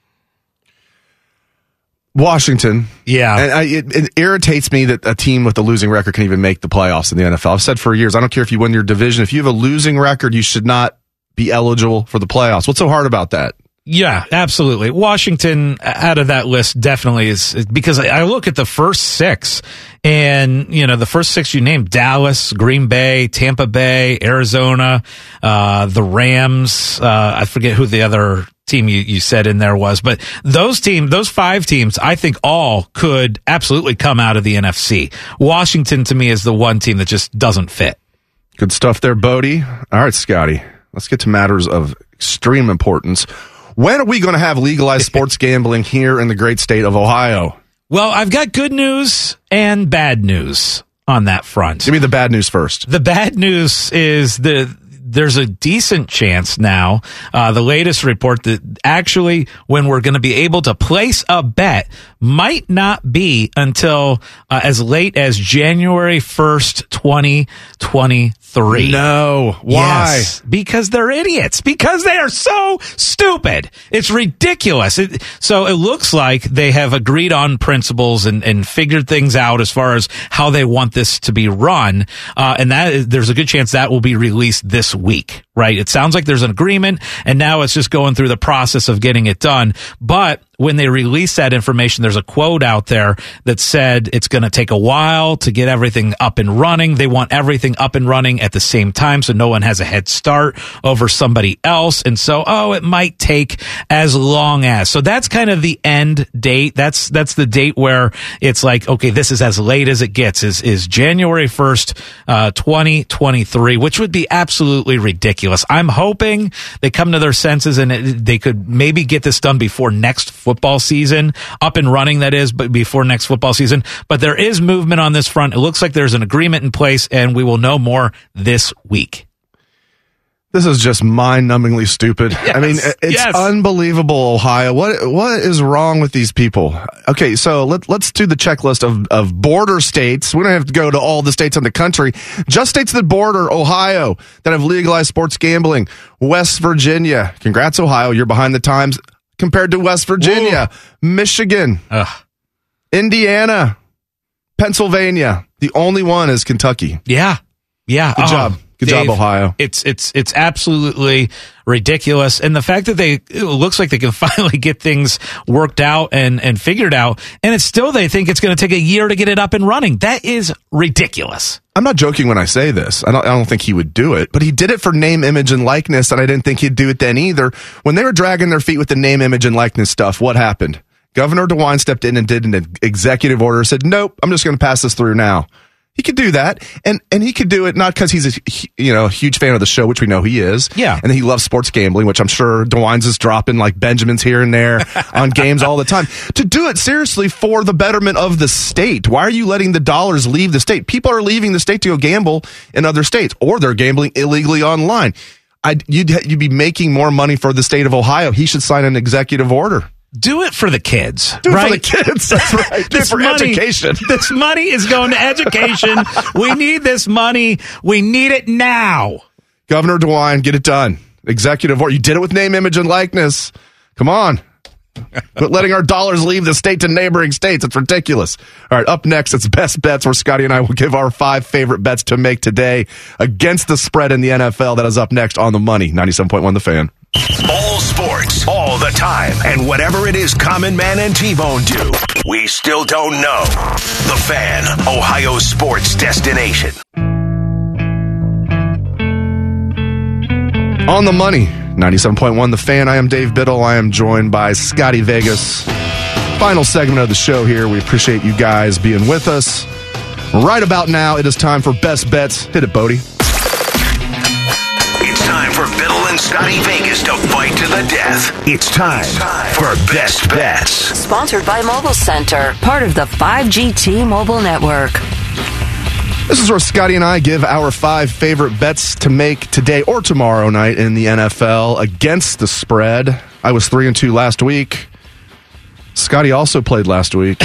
Speaker 5: Washington.
Speaker 6: Yeah.
Speaker 5: And I, it, it irritates me that a team with a losing record can even make the playoffs in the N F L. I've said for years, I don't care if you win your division. If you have a losing record, you should not be eligible for the playoffs. What's so hard about that?
Speaker 6: Yeah, absolutely. Washington out of that list definitely is, because I look at the first six and, you know, the first six you named, Dallas, Green Bay, Tampa Bay, Arizona, uh, the Rams, uh, I forget who the other team you, you said in there was, but those team, those five teams, I think all could absolutely come out of the N F C. Washington to me is the one team that just doesn't fit.
Speaker 5: Good stuff there, Bodie. All right, Scotty, let's get to matters of extreme importance. When are we going to have legalized sports gambling here in the great state of Ohio?
Speaker 6: Well, I've got good news and bad news on that front.
Speaker 5: Give me the bad news first.
Speaker 6: The bad news is the there's a decent chance now, uh, the latest report, that actually when we're going to be able to place a bet might not be until uh, as late as January first, twenty twenty-three.
Speaker 5: No. Why?
Speaker 6: Yes, because they're idiots. Because they are so stupid. It's ridiculous. It, so it looks like they have agreed on principles and, and figured things out as far as how they want this to be run. Uh, and that is, there's a good chance that will be released this week, right? It sounds like there's an agreement, and now it's just going through the process of getting it done. But when they release that information, there's a quote out there that said it's going to take a while to get everything up and running. They want everything up and running at the same time so no one has a head start over somebody else. And so, oh, it might take as long as. So that's kind of the end date. That's that's the date where it's like, okay, this is as late as it gets, is is January first, uh, twenty twenty-three, which would be absolutely ridiculous. I'm hoping they come to their senses and it, they could maybe get this done before next football season, up and running, that is, but before next football season. But there is movement on this front. It looks like there's an agreement in place, and we will know more this week.
Speaker 5: This is just mind-numbingly stupid.
Speaker 6: Yes,
Speaker 5: I mean, it's
Speaker 6: yes.
Speaker 5: unbelievable, Ohio. What what is wrong with these people? Okay, so let, let's do the checklist of, of border states. We don't have to go to all the states in the country. Just states that border Ohio that have legalized sports gambling. West Virginia. Congrats, Ohio. You're behind the times compared to West Virginia. Ooh. Michigan.
Speaker 6: Ugh.
Speaker 5: Indiana. Pennsylvania. The only one is Kentucky.
Speaker 6: Yeah. Yeah.
Speaker 5: Good
Speaker 6: oh.
Speaker 5: job. Good
Speaker 6: Dave,
Speaker 5: job, Ohio.
Speaker 6: It's it's it's absolutely ridiculous, and the fact that they it looks like they can finally get things worked out and and figured out, and it's still they think it's going to take a year to get it up and running. That is ridiculous.
Speaker 5: I'm not joking when I say this. I don't, I don't think he would do it, but he did it for name, image, and likeness, and I didn't think he'd do it then either. When they were dragging their feet with the name, image, and likeness stuff, what happened? Governor DeWine stepped in and did an executive order, said, nope, I'm just going to pass this through now. He could do that, and and he could do it not because he's a you know a huge fan of the show, which we know he is.
Speaker 6: Yeah,
Speaker 5: and he loves sports gambling, which I'm sure DeWine's is dropping like Benjamins here and there on games all the time. To do it seriously for the betterment of the state. Why are you letting the dollars leave the state? People are leaving the state to go gamble in other states, or they're gambling illegally online. I'd, you'd you'd be making more money for the state of Ohio. He should sign an executive order.
Speaker 6: Do it for the kids.
Speaker 5: Do it
Speaker 6: right?
Speaker 5: for the kids. That's right. Do it for
Speaker 6: money,
Speaker 5: education.
Speaker 6: This money is going to education. We need this money. We need it now.
Speaker 5: Governor DeWine, get it done. Executive order. You did it with name, image, and likeness. Come on. Quit letting our dollars leave the state to neighboring states. It's ridiculous. All right, up next, it's Best Bets, where Scotty and I will give our five favorite bets to make today against the spread in the N F L. That is up next on The Money, ninety-seven point one The Fan.
Speaker 3: All sports, all the time, and whatever it is Common Man and T-Bone do, we still don't know. The Fan, Ohio's sports destination.
Speaker 5: On The Money, ninety-seven point one The Fan. I am Dave Biddle. I am joined by Scotty Vegas. Final segment of the show here. We appreciate you guys being with us. Right about now, it is time for Best Bets. Hit it, Bodie.
Speaker 3: It's time for Biddle and Scotty Vegas to fight to the death. It's time for Best Bets.
Speaker 2: Sponsored by Mobile Center, part of the five G T-Mobile network.
Speaker 5: This is where Scotty and I give our five favorite bets to make today or tomorrow night in the N F L against the spread. I was three and two last week. Scotty also played last week.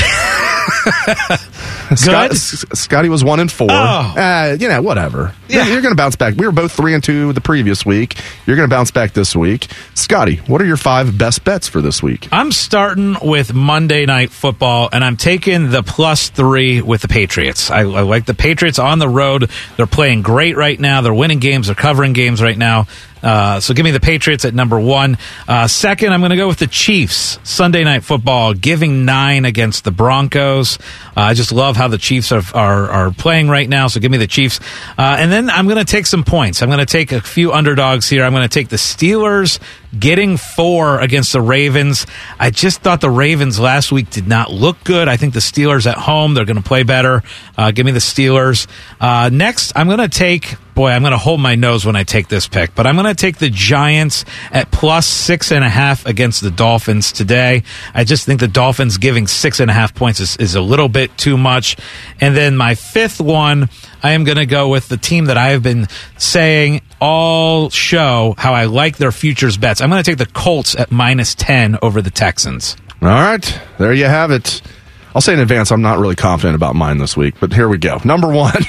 Speaker 5: Scott, Scotty was one and four.
Speaker 6: Oh.
Speaker 5: Uh, you know, whatever.
Speaker 6: Yeah.
Speaker 5: You're going to bounce back. We were both three and two the previous week. You're going to bounce back this week. Scotty, what are your five best bets for this week?
Speaker 6: I'm starting with Monday Night Football, and I'm taking the plus three with the Patriots. I, I like the Patriots on the road. They're playing great right now. They're winning games. They're covering games right now. Uh, so give me the Patriots at number one. Uh, second, I'm going to go with the Chiefs. Sunday Night Football, giving nine against the Broncos. Uh, I just love how the Chiefs are, are are playing right now, so give me the Chiefs. Uh, and then I'm going to take some points. I'm going to take a few underdogs here. I'm going to take the Steelers getting four against the Ravens. I just thought the Ravens last week did not look good. I think the Steelers at home, they're going to play better. Uh, give me the Steelers. Uh, next, I'm going to take... Boy, I'm going to hold my nose when I take this pick, but I'm going to take the Giants at plus six and a half against the Dolphins today. I just think the Dolphins giving six and a half points is, is a little bit too much. And then my fifth one, I am going to go with the team that I have been saying all show how I like their futures bets. I'm going to take the Colts at minus ten over the Texans.
Speaker 5: All right, there you have it. I'll say in advance, I'm not really confident about mine this week, but here we go. Number one,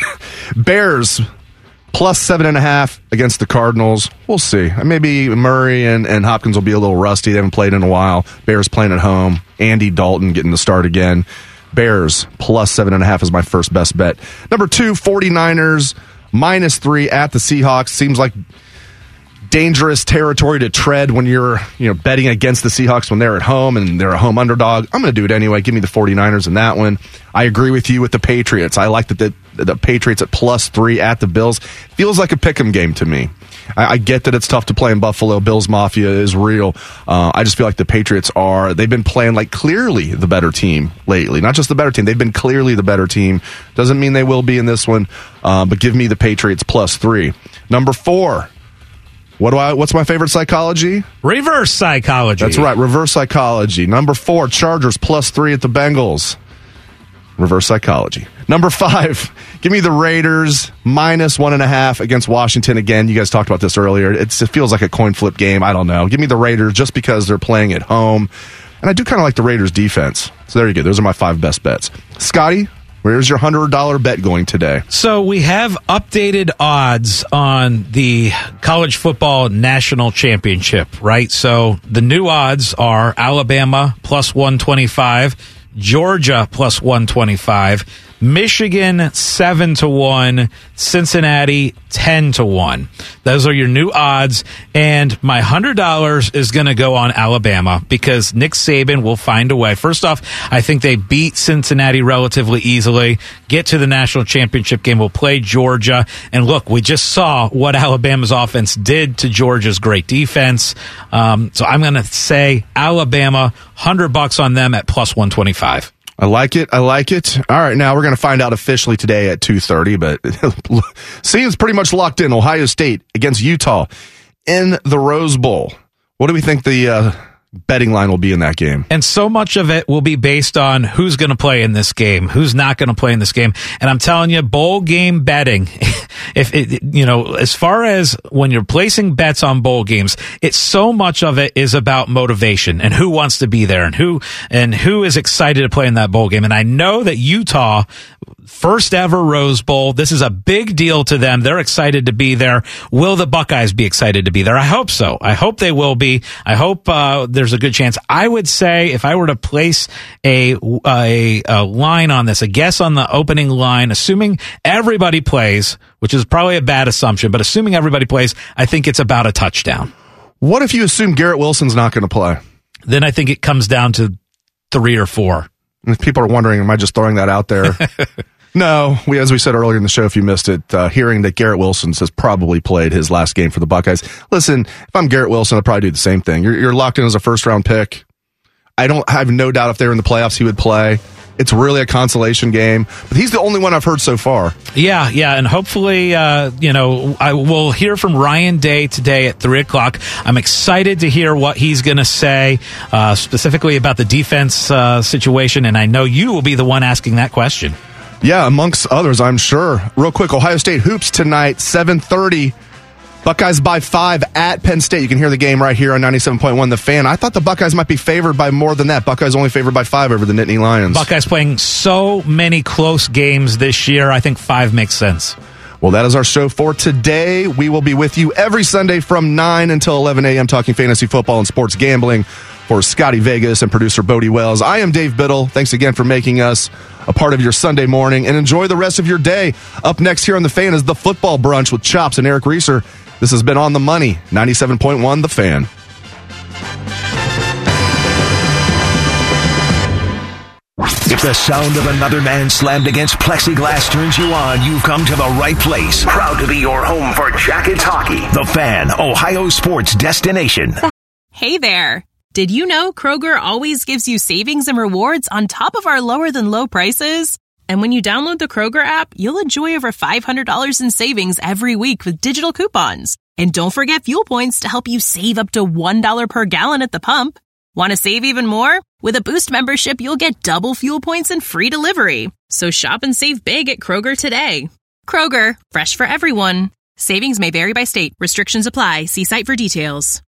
Speaker 5: Bears. Plus seven and a half against the Cardinals. We'll see. Maybe Murray and, and Hopkins will be a little rusty. They haven't played in a while. Bears playing at home. Andy Dalton getting the start again. Bears plus seven and a half is my first best bet. Number two, 49ers minus three at the Seahawks. Seems like dangerous territory to tread when you're you know betting against the Seahawks when they're at home and they're a home underdog. I'm going to do it anyway. Give me the 49ers in that one. I agree with you with the Patriots. I like that the, the Patriots at plus three at the Bills. Feels like a pick'em game to me. I, I get that it's tough to play in Buffalo. Bills Mafia is real. Uh, I just feel like the Patriots are, they've been playing like clearly the better team lately. Not just the better team. They've been clearly the better team. Doesn't mean they will be in this one, uh, but give me the Patriots plus three. Number four. What do I? What's my favorite psychology?
Speaker 6: Reverse psychology.
Speaker 5: That's right, reverse psychology. Number four, Chargers plus three at the Bengals. Reverse psychology. Number five, give me the Raiders minus one and a half against Washington again. You guys talked about this earlier. It's, it feels like a coin flip game. I don't know. Give me the Raiders just because they're playing at home. And I do kind of like the Raiders defense. So there you go. Those are my five best bets. Scotty, where's your one hundred dollars bet going today?
Speaker 6: So we have updated odds on the college football national championship, right? So the new odds are Alabama plus one twenty-five, Georgia plus one twenty-five, Michigan seven to one, Cincinnati ten to one. Those are your new odds, and my one hundred dollars is going to go on Alabama because Nick Saban will find a way. First off, I think they beat Cincinnati relatively easily, get to the national championship game, we'll play Georgia, and look, we just saw what Alabama's offense did to Georgia's great defense. Um, so I'm going to say Alabama, one hundred bucks on them at plus one twenty-five.
Speaker 5: I like it. I like it. All right, now we're going to find out officially today at two thirty, but seems pretty much locked in. Ohio State against Utah in the Rose Bowl. What do we think the uh, betting line will be in that game?
Speaker 6: And so much of it will be based on who's going to play in this game, who's not going to play in this game. And I'm telling you, bowl game betting, if it, you know, as far as when you're placing bets on bowl games, it's so much of it is about motivation and who wants to be there and who and who is excited to play in that bowl game. And I know that Utah, first ever Rose Bowl, this is a big deal to them. They're excited to be there. Will the Buckeyes be excited to be there? I hope so. I hope they will be. I hope uh, there's a good chance. I would say if I were to place a, a a line on this, a guess on the opening line, assuming everybody plays, which is probably a bad assumption, but assuming everybody plays, I think it's about a touchdown.
Speaker 5: What if you assume Garrett Wilson's not going to play?
Speaker 6: Then I think it comes down to three or four.
Speaker 5: And if people are wondering, am I just throwing that out there? No, we, as we said earlier in the show, if you missed it, uh, hearing that Garrett Wilson has probably played his last game for the Buckeyes. Listen, if I'm Garrett Wilson, I'd probably do the same thing. You're, you're locked in as a first round pick. I don't I have no doubt if they were in the playoffs, he would play. It's really a consolation game, but he's the only one I've heard so far.
Speaker 6: Yeah, yeah, and hopefully, uh, you know, I will hear from Ryan Day today at three o'clock. I'm excited to hear what he's going to say, uh, specifically about the defense uh, situation, and I know you will be the one asking that question.
Speaker 5: Yeah, amongst others, I'm sure. Real quick, Ohio State hoops tonight, seven thirty. Buckeyes by five at Penn State. You can hear the game right here on ninety-seven point one The Fan. I thought the Buckeyes might be favored by more than that. Buckeyes only favored by five over the Nittany Lions.
Speaker 6: Buckeyes playing so many close games this year. I think five makes sense.
Speaker 5: Well, that is our show for today. We will be with you every Sunday from nine until eleven a.m. talking fantasy football and sports gambling. For Scotty Vegas and producer Bodie Wells, I am Dave Biddle. Thanks again for making us a part of your Sunday morning, and enjoy the rest of your day. Up next here on The Fan is the Football Brunch with Chops and Eric Reeser. This has been On the Money, ninety-seven point one The Fan.
Speaker 3: If the sound of another man slammed against plexiglass turns you on, you've come to the right place. Proud to be your home for Jackets hockey. The Fan, Ohio sports destination.
Speaker 1: Hey there. Did you know Kroger always gives you savings and rewards on top of our lower than low prices? And when you download the Kroger app, you'll enjoy over five hundred dollars in savings every week with digital coupons. And don't forget fuel points to help you save up to one dollar per gallon at the pump. Want to save even more? With a Boost membership, you'll get double fuel points and free delivery. So shop and save big at Kroger today. Kroger, fresh for everyone. Savings may vary by state. Restrictions apply. See site for details.